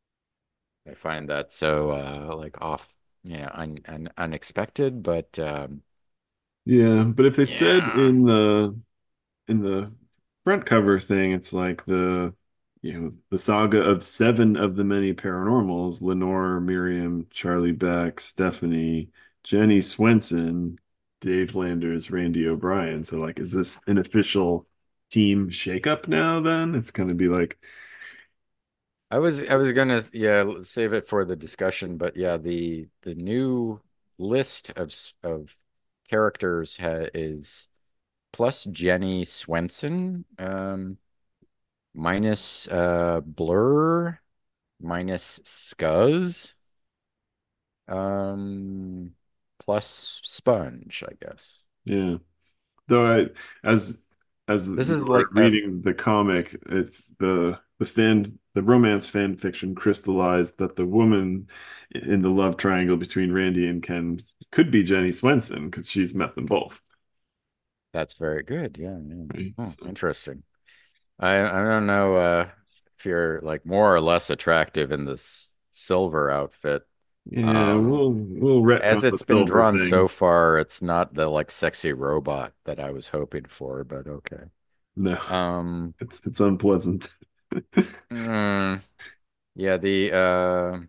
I find that so uh, like off, you know, un, un, unexpected, but um, Yeah, but if they said yeah. in the in the front cover thing, it's like the you know the saga of seven of the many paranormals: Lenore, Miriam, Charlie Beck, Stephanie, Jenny Swenson, Dave Landers, Randy O'Brien. So like, is this an official team shakeup now? Then it's going to be like, I was I was gonna, yeah, save it for the discussion, but yeah, the the new list of s- of characters ha is plus Jenny Swenson, um, minus uh Blur, minus Scuzz, um, plus Sponge, I guess. yeah. Though I, as as This is you were like a reading the comic, it's the the fan the romance fan fiction crystallized that the woman in the love triangle between Randy and Ken could be Jenny Swenson because she's met them both. that's very good. Yeah, yeah. Right? Oh, So, interesting. I I don't know uh if you're like more or less attractive in this silver outfit. yeah, Um, we'll we'll as retcon the it's been silver drawn so thing. far, it's not the like sexy robot that I was hoping for, but okay. No, Um, it's it's unpleasant. mm, yeah, the uh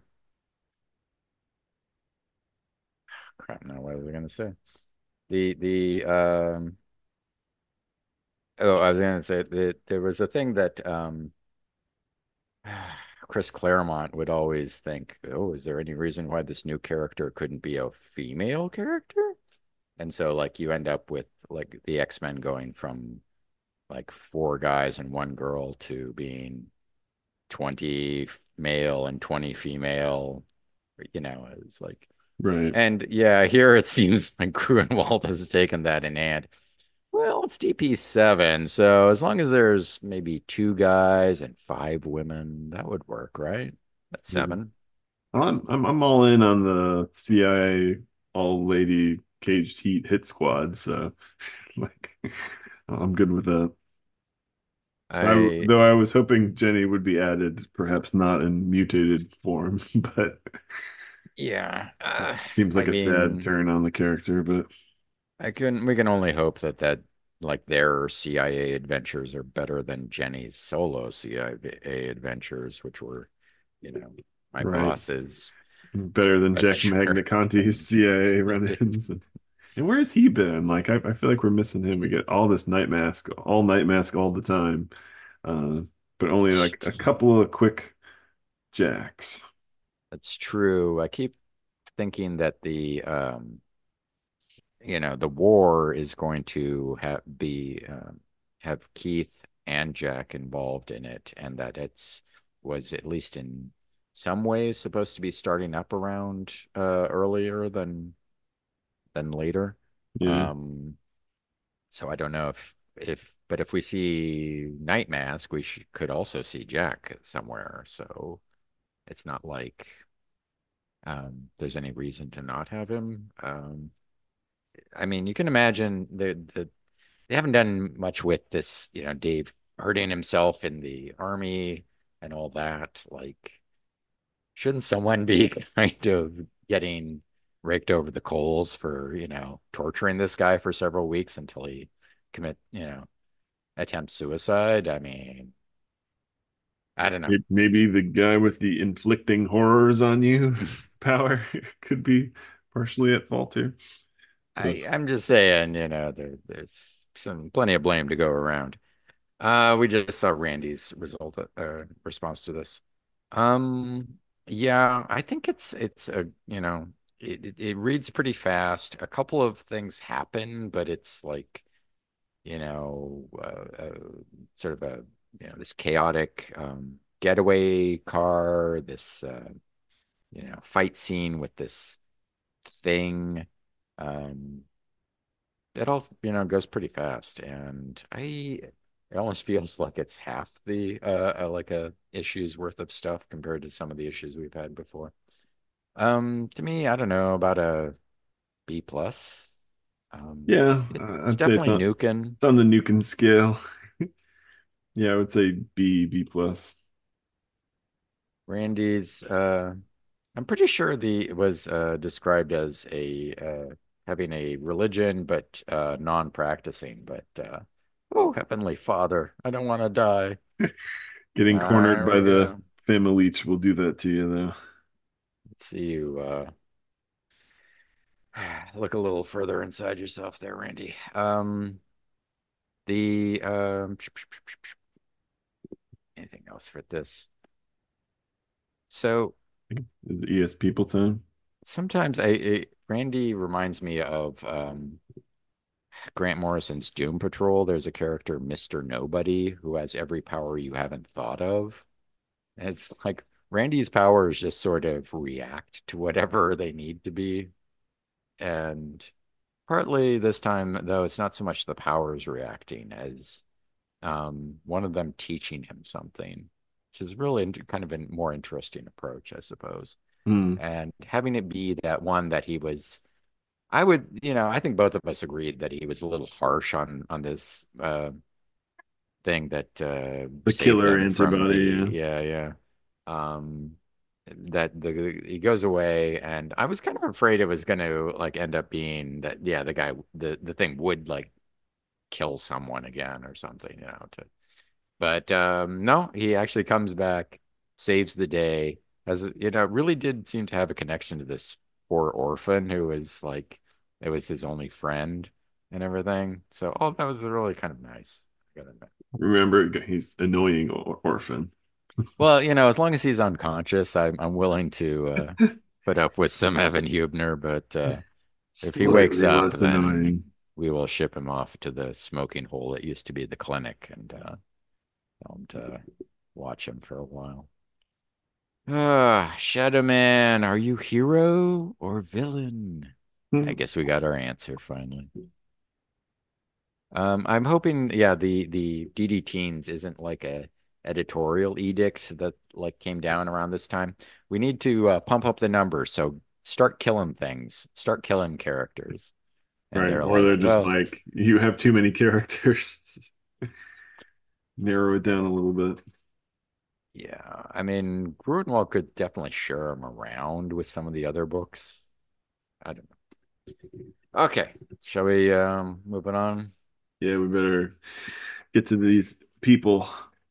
crap, no, what was I gonna say? The the um oh, I was gonna say that there was a thing that um Chris Claremont would always think, oh, is there any reason why this new character couldn't be a female character? And so like you end up with like the X-Men going from like four guys and one girl to being twenty male and twenty female, you know, it's like, Right. and yeah, here it seems like Gruenwald has taken that in hand. Well, it's D P seven, so as long as there's maybe two guys and five women, that would work, right? That's Yeah. seven. I'm I'm I'm all in on the C I A all lady caged heat hit squad. So like, I'm good with that. I, I, though I was hoping Jenny would be added, perhaps not in mutated form, but yeah, that uh, seems I like a sad mean, turn on the character. But I can, we can only hope that that, like their C I A adventures are better than Jenny's solo C I A adventures, which were, you know, my right, boss's better than Jack adventure. Magnaconti's C I A run-ins. And, and where's he been? Like, I, I feel like we're missing him. We get all this Night Mask, all Night Mask all the time, uh, but only It's, like a couple of quick jacks. it's true. I keep thinking that the um you know, the war is going to have be um, have Keith and Jack involved in it, and that it's was at least in some ways supposed to be starting up around uh, earlier than than later. Yeah. Um, so I don't know if if but if we see Night Mask, we sh could also see Jack somewhere. So it's not like um, there's any reason to not have him. Um, I mean, you can imagine the the they haven't done much with this, you know, Dave hurting himself in the army and all that. Like, shouldn't someone be kind of getting raked over the coals for, you know, torturing this guy for several weeks until he commit, you know, attempts suicide? I mean, I don't know. May- Maybe the guy with the inflicting horrors on you power could be partially at fault here. But I I'm just saying, you know, there, there's some plenty of blame to go around. Uh, we just saw Randy's result, uh, response to this. Um, yeah, I think it's it's a you know it, it it reads pretty fast. A couple of things happen, but it's like you know uh, uh, sort of a you know this chaotic um, getaway car, this uh, you know fight scene with this thing. Um, it all you know goes pretty fast, and I it almost feels like it's half the uh, uh like a issue's worth of stuff compared to some of the issues we've had before. Um, to me, I don't know, about a B plus. Um, yeah, it, uh, it's I'd say it's definitely on Nukin. it's on the Nukin scale. Yeah, I would say B, B plus. Randy's uh I'm pretty sure the it was uh described as a uh having a religion but uh non-practicing, but uh oh Heavenly Father, I don't want to die. Getting Uh, cornered there by we the go. family leech will do that to you, though. Let's see you uh look a little further inside yourself there, Randy. Um the um anything else for this? So Is it E S Peopleton? sometimes I it, Randy reminds me of um Grant Morrison's Doom Patrol. There's a character, Mister Nobody, who has every power you haven't thought of. And it's like Randy's powers just sort of react to whatever they need to be. And partly this time, though, it's not so much the powers reacting as um, one of them teaching him something, which is really int- kind of a more interesting approach, I suppose. Hmm. And having it be that one that he was, I would, you know, I think both of us agreed that he was a little harsh on on this uh, thing that uh, The saved killer them from antibody, the, yeah. yeah, yeah. Um, that the he goes away, and I was kind of afraid it was going to like end up being that, yeah, the guy, the the thing would like kill someone again or something, you know, to but um, no, he actually comes back, saves the day. As you know, really did seem to have a connection to this poor orphan who was like it was his only friend and everything. So, oh, that was really kind of nice. I gotta admit. Remember, he's annoying or orphan. Well, you know, as long as he's unconscious, I'm I'm willing to uh, put up with some Evan Hubner. But uh, if he wakes Slightly up, less then annoying. we will ship him off to the smoking hole that used to be the clinic and uh, tell him to watch him for a while. Ah, Shadow Man, are you hero or villain? I Hmm. guess we got our answer finally. Um, I'm hoping, yeah, the the D D Teens isn't like a editorial edict that like came down around this time. We need to uh, pump up the numbers, so start killing things, start killing characters. And Right. they're Or they're like, just well, like, you have too many characters. Narrow it down a little bit. yeah, I mean, Gruenwald could definitely share them around with some of the other books. I don't know. Okay, shall we um move it on? Yeah, we better get to these people.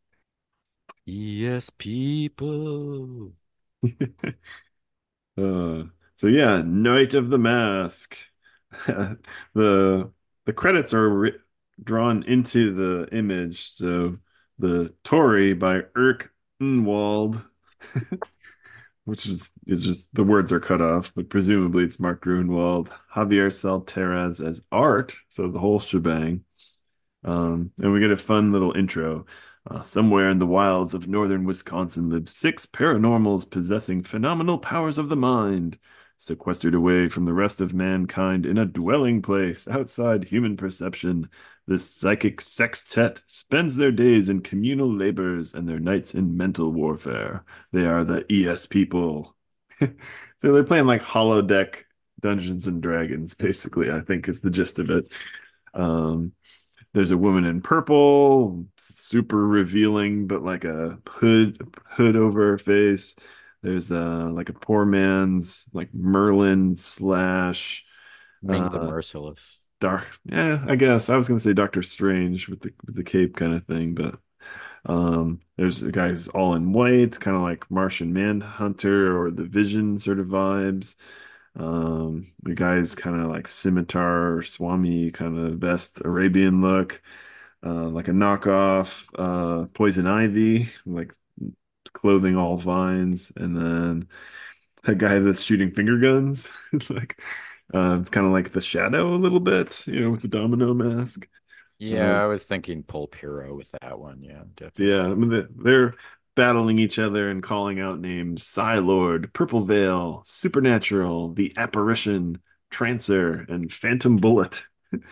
Yes, people. Uh, so yeah, Night of the Mask. The the credits are ri drawn into the image. So the Tory by Irk Unwald which is is just the words are cut off, but presumably it's Mark Grunwald, Javier Saltares as Art, so the whole shebang. Um, and we get a fun little intro. Uh, somewhere in the wilds of northern Wisconsin live six paranormals possessing phenomenal powers of the mind, sequestered away from the rest of mankind in a dwelling place outside human perception. This psychic sextet spends their days in communal labors and their nights in mental warfare. They are the E S people. So they're playing like holodeck Dungeons and Dragons, basically, I think is the gist of it. Um, there's a woman in purple, super revealing, but like a hood hood over her face. There's uh like a poor man's like Merlin slash Ming the uh Merciless. dark. Yeah, I guess I was gonna say Doctor Strange with the with the cape kind of thing, but um there's a guy who's all in white, kind of like Martian Manhunter or the Vision sort of vibes. Um, the guy's kind of like scimitar, Swami kind of vest, Arabian look, uh, like a knockoff uh, Poison Ivy, like clothing all vines, and then a guy that's shooting finger guns, like uh, it's kind of like the Shadow a little bit, you know, with the domino mask. Yeah, Uh, I was thinking Pulp Hero with that one. Yeah, yeah, definitely. I mean, they're battling each other and calling out names: Psylord, Purple Veil, Supernatural, the Apparition, Trancer, and Phantom Bullet.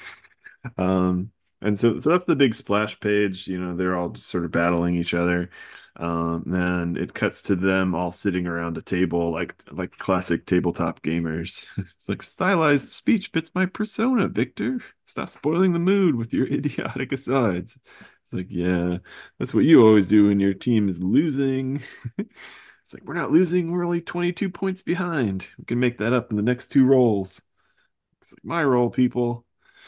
Um, and so, so that's the big splash page. You know, they're all just sort of battling each other. Um, then it cuts to them all sitting around a table, like like classic tabletop gamers. It's like stylized speech fits my persona, Victor. Stop spoiling the mood with your idiotic asides. It's like, yeah, that's what you always do when your team is losing. It's like, we're not losing, we're only twenty-two points behind. We can make that up in the next two rolls. It's like my roll, people.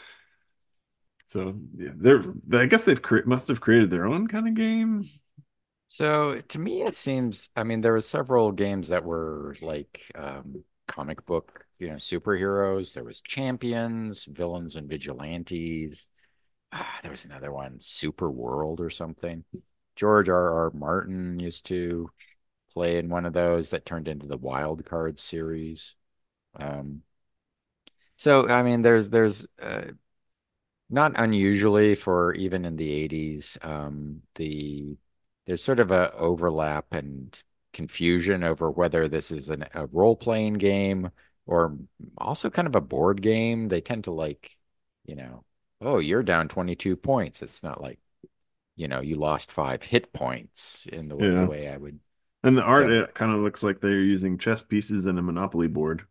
So yeah, they're I guess they've cre must have created their own kind of game. So to me, it seems, I mean, there were several games that were like um, comic book, you know, superheroes. There was Champions, Villains and Vigilantes. Ah, there was another one, Super World or something. George R. R. Martin used to play in one of those that turned into the Wild Card series. Um, so I mean, there's there's uh, not unusually for even in the eighties, um, the there's sort of a overlap and confusion over whether this is an, a role-playing game or also kind of a board game. They tend to like, you know, oh, you're down twenty-two points. It's not like, you know, you lost five hit points in the the Yeah. way I would And the art, think. it kind of looks like they're using chess pieces and a Monopoly board.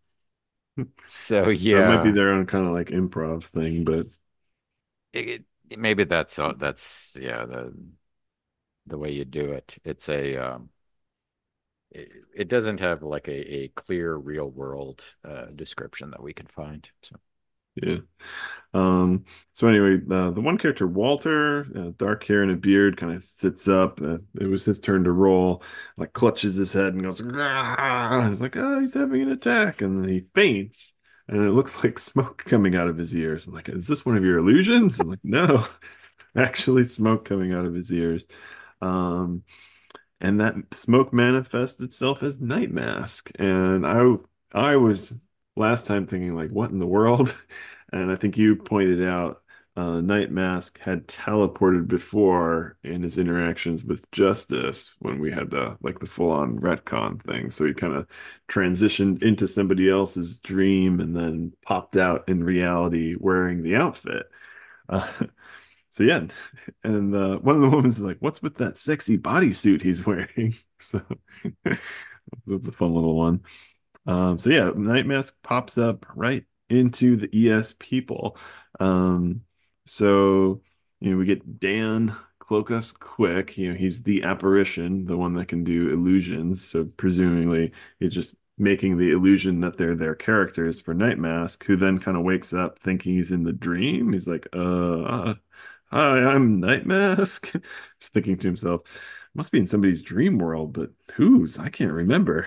So So it might be yeah, their own kind of like improv thing, but it, it, maybe that's uh, that's yeah the the way you do it. It's a um, it, it doesn't have like a, a clear real world uh, description that we can find. So yeah. Um, so anyway, the the one character, Walter, uh, dark hair and a beard, kind of sits up. Uh, it was his turn to roll, like clutches his head and goes, "Grah!" He's like, oh, he's having an attack. And then he faints. And it looks like smoke coming out of his ears. I'm like, is this one of your illusions? I'm like, no, actually smoke coming out of his ears. Um, and that smoke manifests itself as Night Mask. And I I was last time thinking like, what in the world? And I think you pointed out uh, Night Mask had teleported before in his interactions with Justice when we had the like the full-on retcon thing. So he kind of transitioned into somebody else's dream and then popped out in reality wearing the outfit. Uh, so yeah, and uh, one of the women's is like, "What's with that sexy bodysuit he's wearing?" So that's a fun little one. Um, so yeah, Night Mask pops up right into the E S people. Um, so you know we get Dan Cloacus Quick. You know he's the apparition, the one that can do illusions. So presumably he's just making the illusion that they're their characters for Night Mask, who then kind of wakes up thinking he's in the dream. He's like, "Uh, hi, I'm Night Mask." He's thinking to himself, "Must be in somebody's dream world, but whose? I can't remember."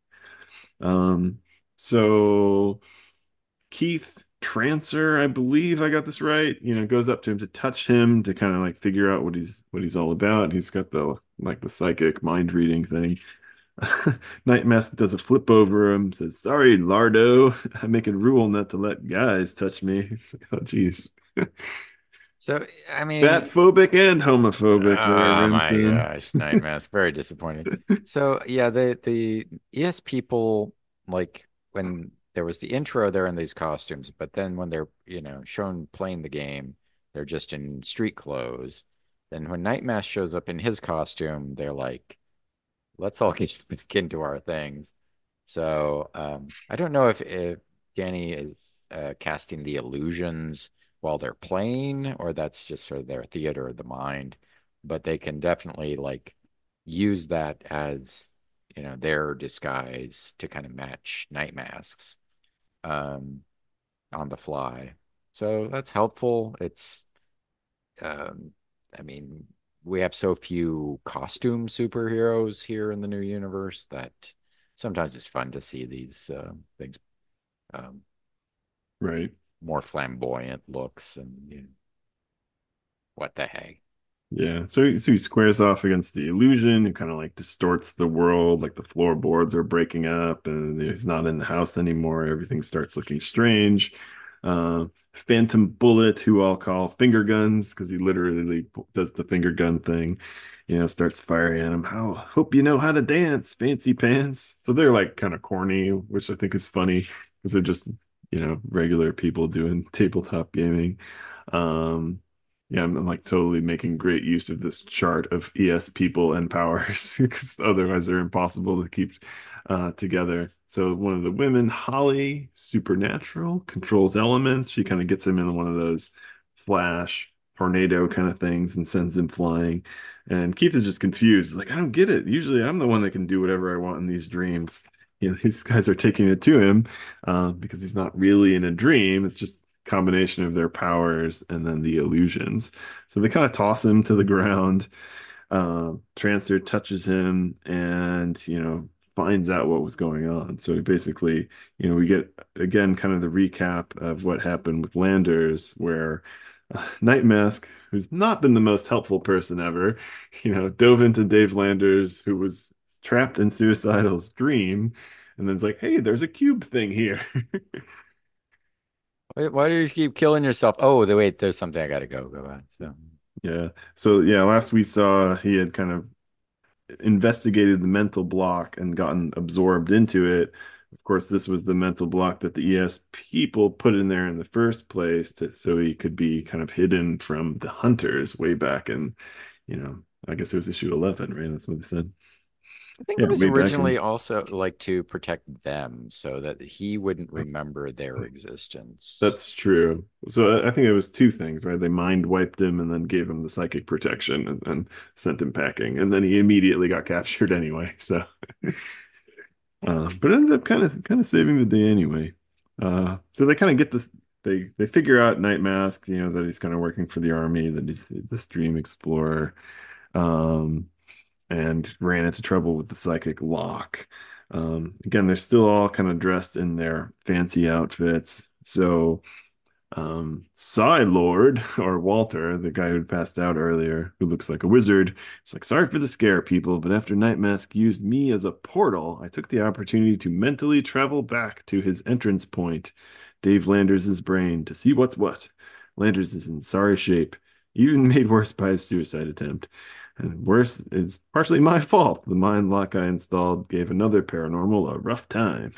Um, so Keith Trancer, I believe I got this right, you know, goes up to him to touch him to kind of like figure out what he's what he's all about. He's got the like the psychic mind reading thing. Night Mask does a flip over him, says, "Sorry, Lardo. I make a rule not to let guys touch me." It's like, oh, geez. So, I Fat mean, phobic and homophobic there, oh my Rimson. gosh, Night Mask, very disappointed. So, yeah, the the E S people, like when there was the intro, they're in these costumes, but then when they're, you know, shown playing the game, they're just in street clothes. Then when Night Mask shows up in his costume, they're like, let's all get back into our things. So um, I don't know if, if Danny is uh, casting the illusions while they're playing, or that's just sort of their theater of the mind. But they can definitely like use that as, you know, their disguise to kind of match Night Masks um, on the fly. So that's helpful. It's um, I mean, we have so few costume superheroes here in the new universe that sometimes it's fun to see these uh, things, um, Right. more flamboyant looks and you know, what the heck. Yeah. So, he- so he squares off against the illusion, who kind of like distorts the world, like the floorboards are breaking up and he's not in the house anymore. Everything starts looking strange. Uh, Phantom Bullet, who I'll call finger guns, because he literally p- does the finger gun thing, you know, starts firing at him. How hope you know how to dance, fancy pants. So they're like kind of corny, which I think is funny because they're just, you know, regular people doing tabletop gaming. Um, yeah, I'm, I'm like totally making great use of this chart of E S people and powers because otherwise they're impossible to keep uh, together. So one of the women, Holly, supernatural, controls elements. She kind of gets him in one of those flash tornado kind of things and sends him flying. And Keith is just confused. He's like, I don't get it. Usually I'm the one that can do whatever I want in these dreams. You know, these guys are taking it to him uh, because he's not really in a dream. It's just combination of their powers and then the illusions. So they kind of toss him to the ground. Uh, Trancer touches him and, you know, finds out what was going on. So basically, you know, we get again kind of the recap of what happened with Landers, where uh, Night Mask, who's not been the most helpful person ever, you know, dove into Dave Landers, who was trapped in Suicidal's dream, and then it's like, hey, there's a cube thing here. Wait, why do you keep killing yourself? Oh, the, wait, there's something I gotta go go on. So, Yeah. So yeah, last we saw he had kind of investigated the mental block and gotten absorbed into it. Of course, this was the mental block that the E S people put in there in the first place to, so he could be kind of hidden from the hunters way back in, you know, I guess it was issue eleven, right? That's what they said. I think it Yeah, was way back in. originally also like to protect them so that he wouldn't remember their existence. That's true. So I think it was two things, right? They mind wiped him and then gave him the psychic protection and, and sent him packing. And then he immediately got captured anyway. So Uh, but ended up kind of kind of saving the day anyway. Uh, so they kind of get this. They they figure out Night Mask, you know, that he's kind of working for the army, that he's this dream explorer, um, and ran into trouble with the psychic lock. Um, again, they're still all kind of dressed in their fancy outfits. So um, Psy Lord, or Walter, the guy who passed out earlier, who looks like a wizard, it's like, sorry for the scare, people, but after Night Mask used me as a portal, I took the opportunity to mentally travel back to his entrance point, Dave Landers' brain, to see what's what. Landers is in sorry shape, even made worse by his suicide attempt. And worse, it's partially my fault. The mind lock I installed gave another paranormal a rough time.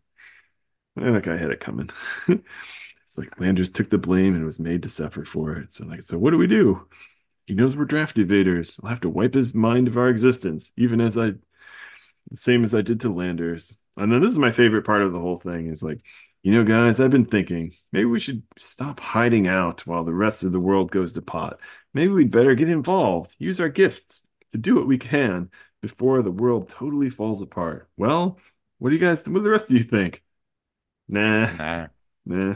And that guy had it coming. It's like Landers took the blame and was made to suffer for it. So like, so what do we do? He knows we're draft evaders. I'll have to wipe his mind of our existence, even as I, the same as I did to Landers. And then this is my favorite part of the whole thing is like, you know, guys, I've been thinking maybe we should stop hiding out while the rest of the world goes to pot. Maybe we'd better get involved, use our gifts to do what we can before the world totally falls apart. Well, what do you guys, what do the rest of you think? Nah, Nah. nah.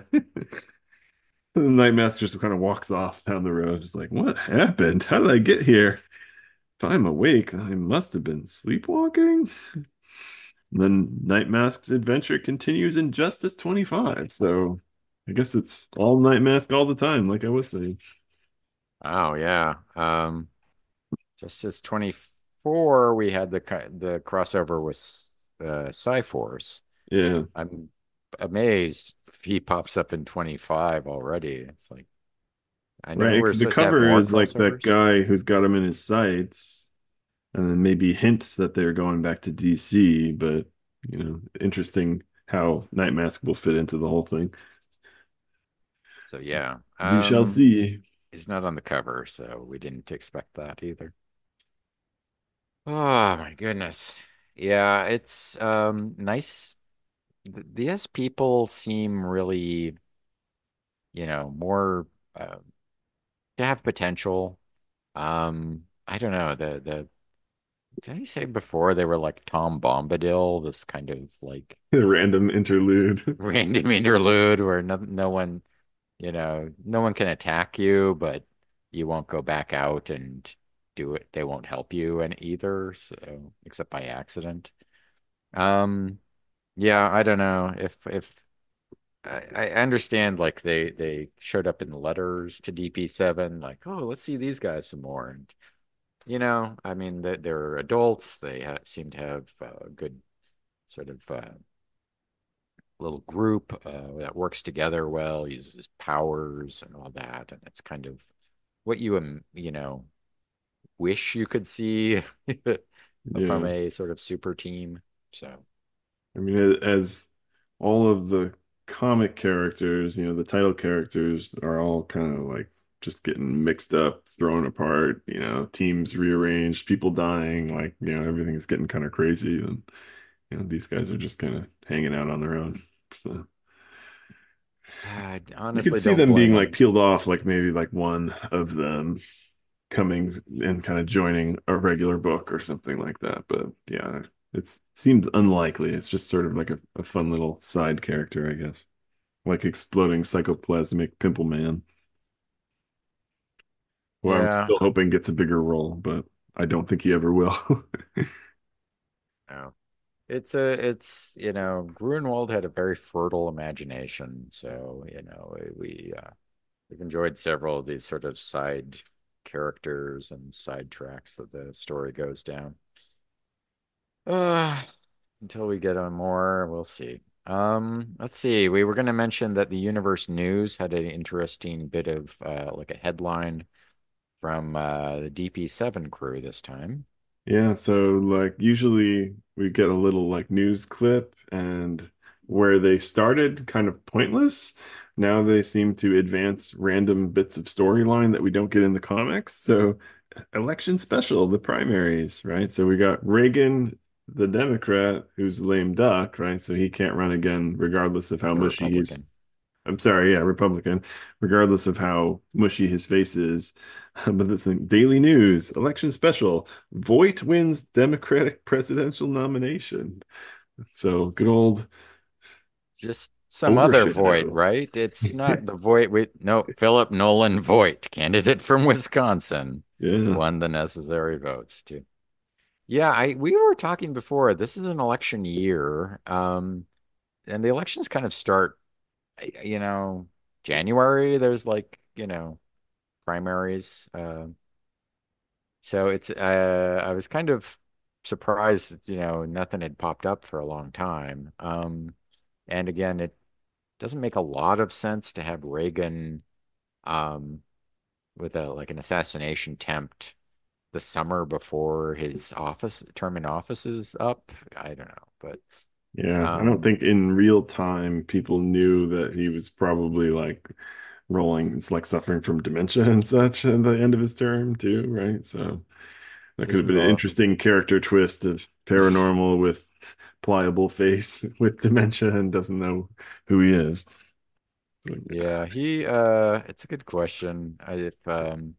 The Nightmaster just kind of walks off down the road. Just like, what happened? How did I get here? If I'm awake, I must have been sleepwalking. And then Nightmask's adventure continues in Justice twenty-five. So I guess it's all Nightmask all the time, like I was saying. Oh yeah. Um, Justice twenty-five. before we had the the crossover with uh, Cyforce. Yeah. I'm amazed he pops up in twenty-five already. It's like I know Right. we're Because the supposed to have cover more is like that crossovers. guy who's got him in his sights, and then maybe hints that they're going back to D C, but you know, interesting how Night Mask will fit into the whole thing. So yeah, We shall um, see. he's not on the cover, so we didn't expect that either. Oh my goodness. Yeah, it's um nice. Th- These people seem really, you know, more uh, to have potential. Um, I don't know. The the did I say before they were like Tom Bombadil, this kind of like Random interlude. random interlude where no no one, you know, no one can attack you, but you won't go back out and do it. They won't help you and either, so except by accident. Um, yeah, I don't know if if I, I understand like they they showed up in letters to D P seven, like, oh, let's see these guys some more. And you know, I mean, they, they're adults. They ha seem to have a good sort of uh, little group uh, that works together well, uses powers and all that, and it's kind of what you um, you know wish you could see from Yeah. a sort of super team. So I mean, as all of the comic characters, you know, the title characters are all kind of like just getting mixed up, thrown apart, you know, teams rearranged, people dying, like, you know, everything's getting kind of crazy. And, you know, these guys are just kind of hanging out on their own. So I you could honestly see don't them blame being like them. peeled off, like maybe like one of them coming and kind of joining a regular book or something like that. But yeah, it seems unlikely. It's just sort of like a, a fun little side character, I guess, like exploding psychoplasmic pimple man, who I'm Yeah, still hoping gets a bigger role, but I don't think he ever will. no. It's a, it's, you know, Grunwald had a very fertile imagination. So, you know, we, uh, we've enjoyed several of these sort of side characters and side tracks that the story goes down. Uh, until we get on more, we'll see. Um, let's see. We were going to mention that the Universe News had an interesting bit of uh, like a headline from uh, the D P seven crew this time. Yeah, so like usually we get a little like news clip and where they started kind of pointless. Now they seem to advance random bits of storyline that we don't get in the comics. So election special, the primaries, right? So we got Reagan, the Democrat, who's lame duck, right? So he can't run again, regardless of how A mushy he's Republican. I'm sorry, yeah, Republican, regardless of how mushy his face is. But the thing, Daily News, election special, Voight wins Democratic presidential nomination. So good old Just some other Voight, overshadow. right? It's not the Voight we no Philip Nolan Voight, candidate from Wisconsin, Yeah, won the necessary votes too. Yeah, I we were talking before. This is an election year, um, and the elections kind of start, you know, January. There's like, you know, primaries. Uh, so it's uh, I was kind of surprised, you know, nothing had popped up for a long time. Um, and again, it doesn't make a lot of sense to have Reagan um, with a like an assassination attempt the summer before his office term in office is up. I don't know, but yeah. I don't um, think in real time people knew that he was probably like rolling. It's like suffering from dementia and such at the end of his term too, right? So that could this have is been an all. interesting character twist of paranormal with pliable face with dementia and doesn't know who he is. It's like, Yeah, he uh it's a good question. I, if um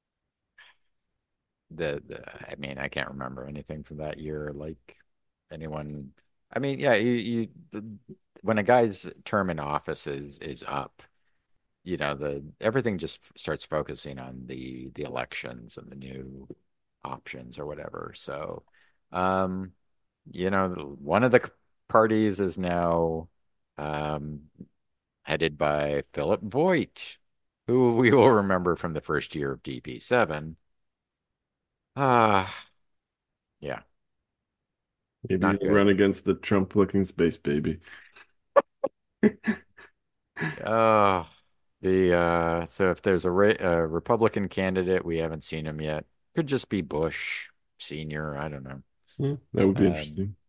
the, the I mean, I can't remember anything from that year like anyone I mean, yeah, you, you the, when a guy's term in office is is up, you know, the everything just starts focusing on the the elections and the new options or whatever. So, um, you know, one of the parties is now um headed by Philip Voigt, who we will remember from the first year of D P seven. Ah, Yeah, Maybe not he'll good. run against the Trump-looking space baby. Oh, the uh so if there's a, re a Republican candidate, we haven't seen him yet. Could just be Bush Senior. I don't know. Yeah, that would be Um, interesting.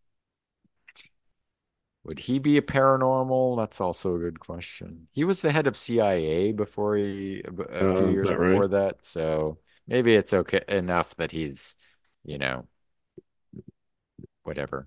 would he be a paranormal? That's also a good question. He was the head of C I A before he a few Uh, is years that right? before that, so maybe it's okay enough that he's, you know, whatever.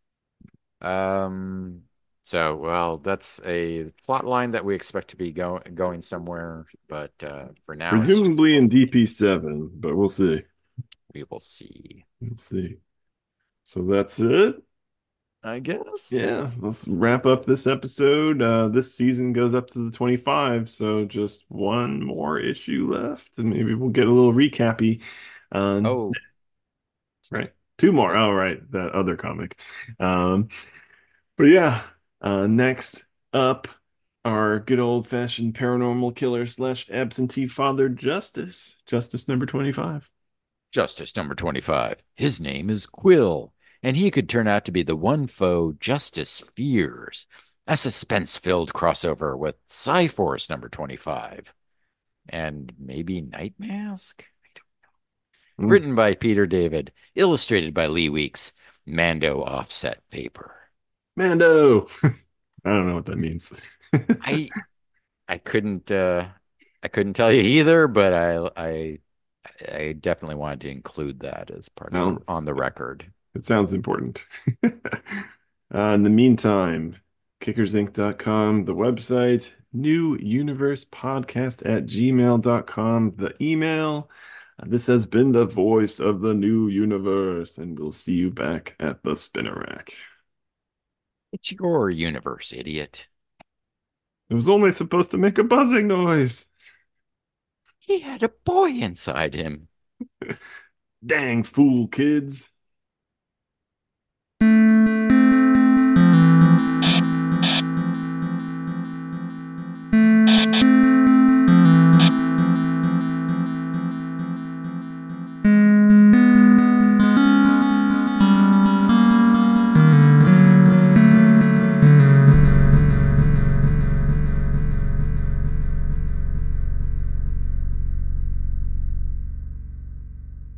Um, so well, that's a plot line that we expect to be go going somewhere, but uh, for now, it's just Presumably in well, D P seven, but we'll see. we will see. We'll see. So that's it. I guess. Yeah, let's wrap up this episode. Uh, this season goes up to the twenty-five, so just one more issue left, and maybe we'll get a little recappy. Um, Oh, right, two more. oh, Oh, right, that other comic. Um, but yeah, uh, next up, our good old-fashioned paranormal killer slash absentee father, Justice. Justice number twenty-five. Justice number twenty-five. His name is Quill, and he could turn out to be the one foe Justice fears. A suspense-filled crossover with Cyforce number twenty-five. And maybe Night Mask? Mm, Written by Peter David, illustrated by Lee Weeks, Mando offset paper. Mando. I don't know what that means. I I couldn't uh I couldn't tell you either, but I I I definitely wanted to include that as part of the on Sounds the record. It sounds important. Uh, in the meantime, kickers inc dot com, the website, new universe podcast at gmail dot com, the email. Uh, This has been the voice of the new universe, and we'll see you back at the spinner rack. It's your universe, idiot. It was only supposed to make a buzzing noise. He had a boy inside him. Dang fool, kids.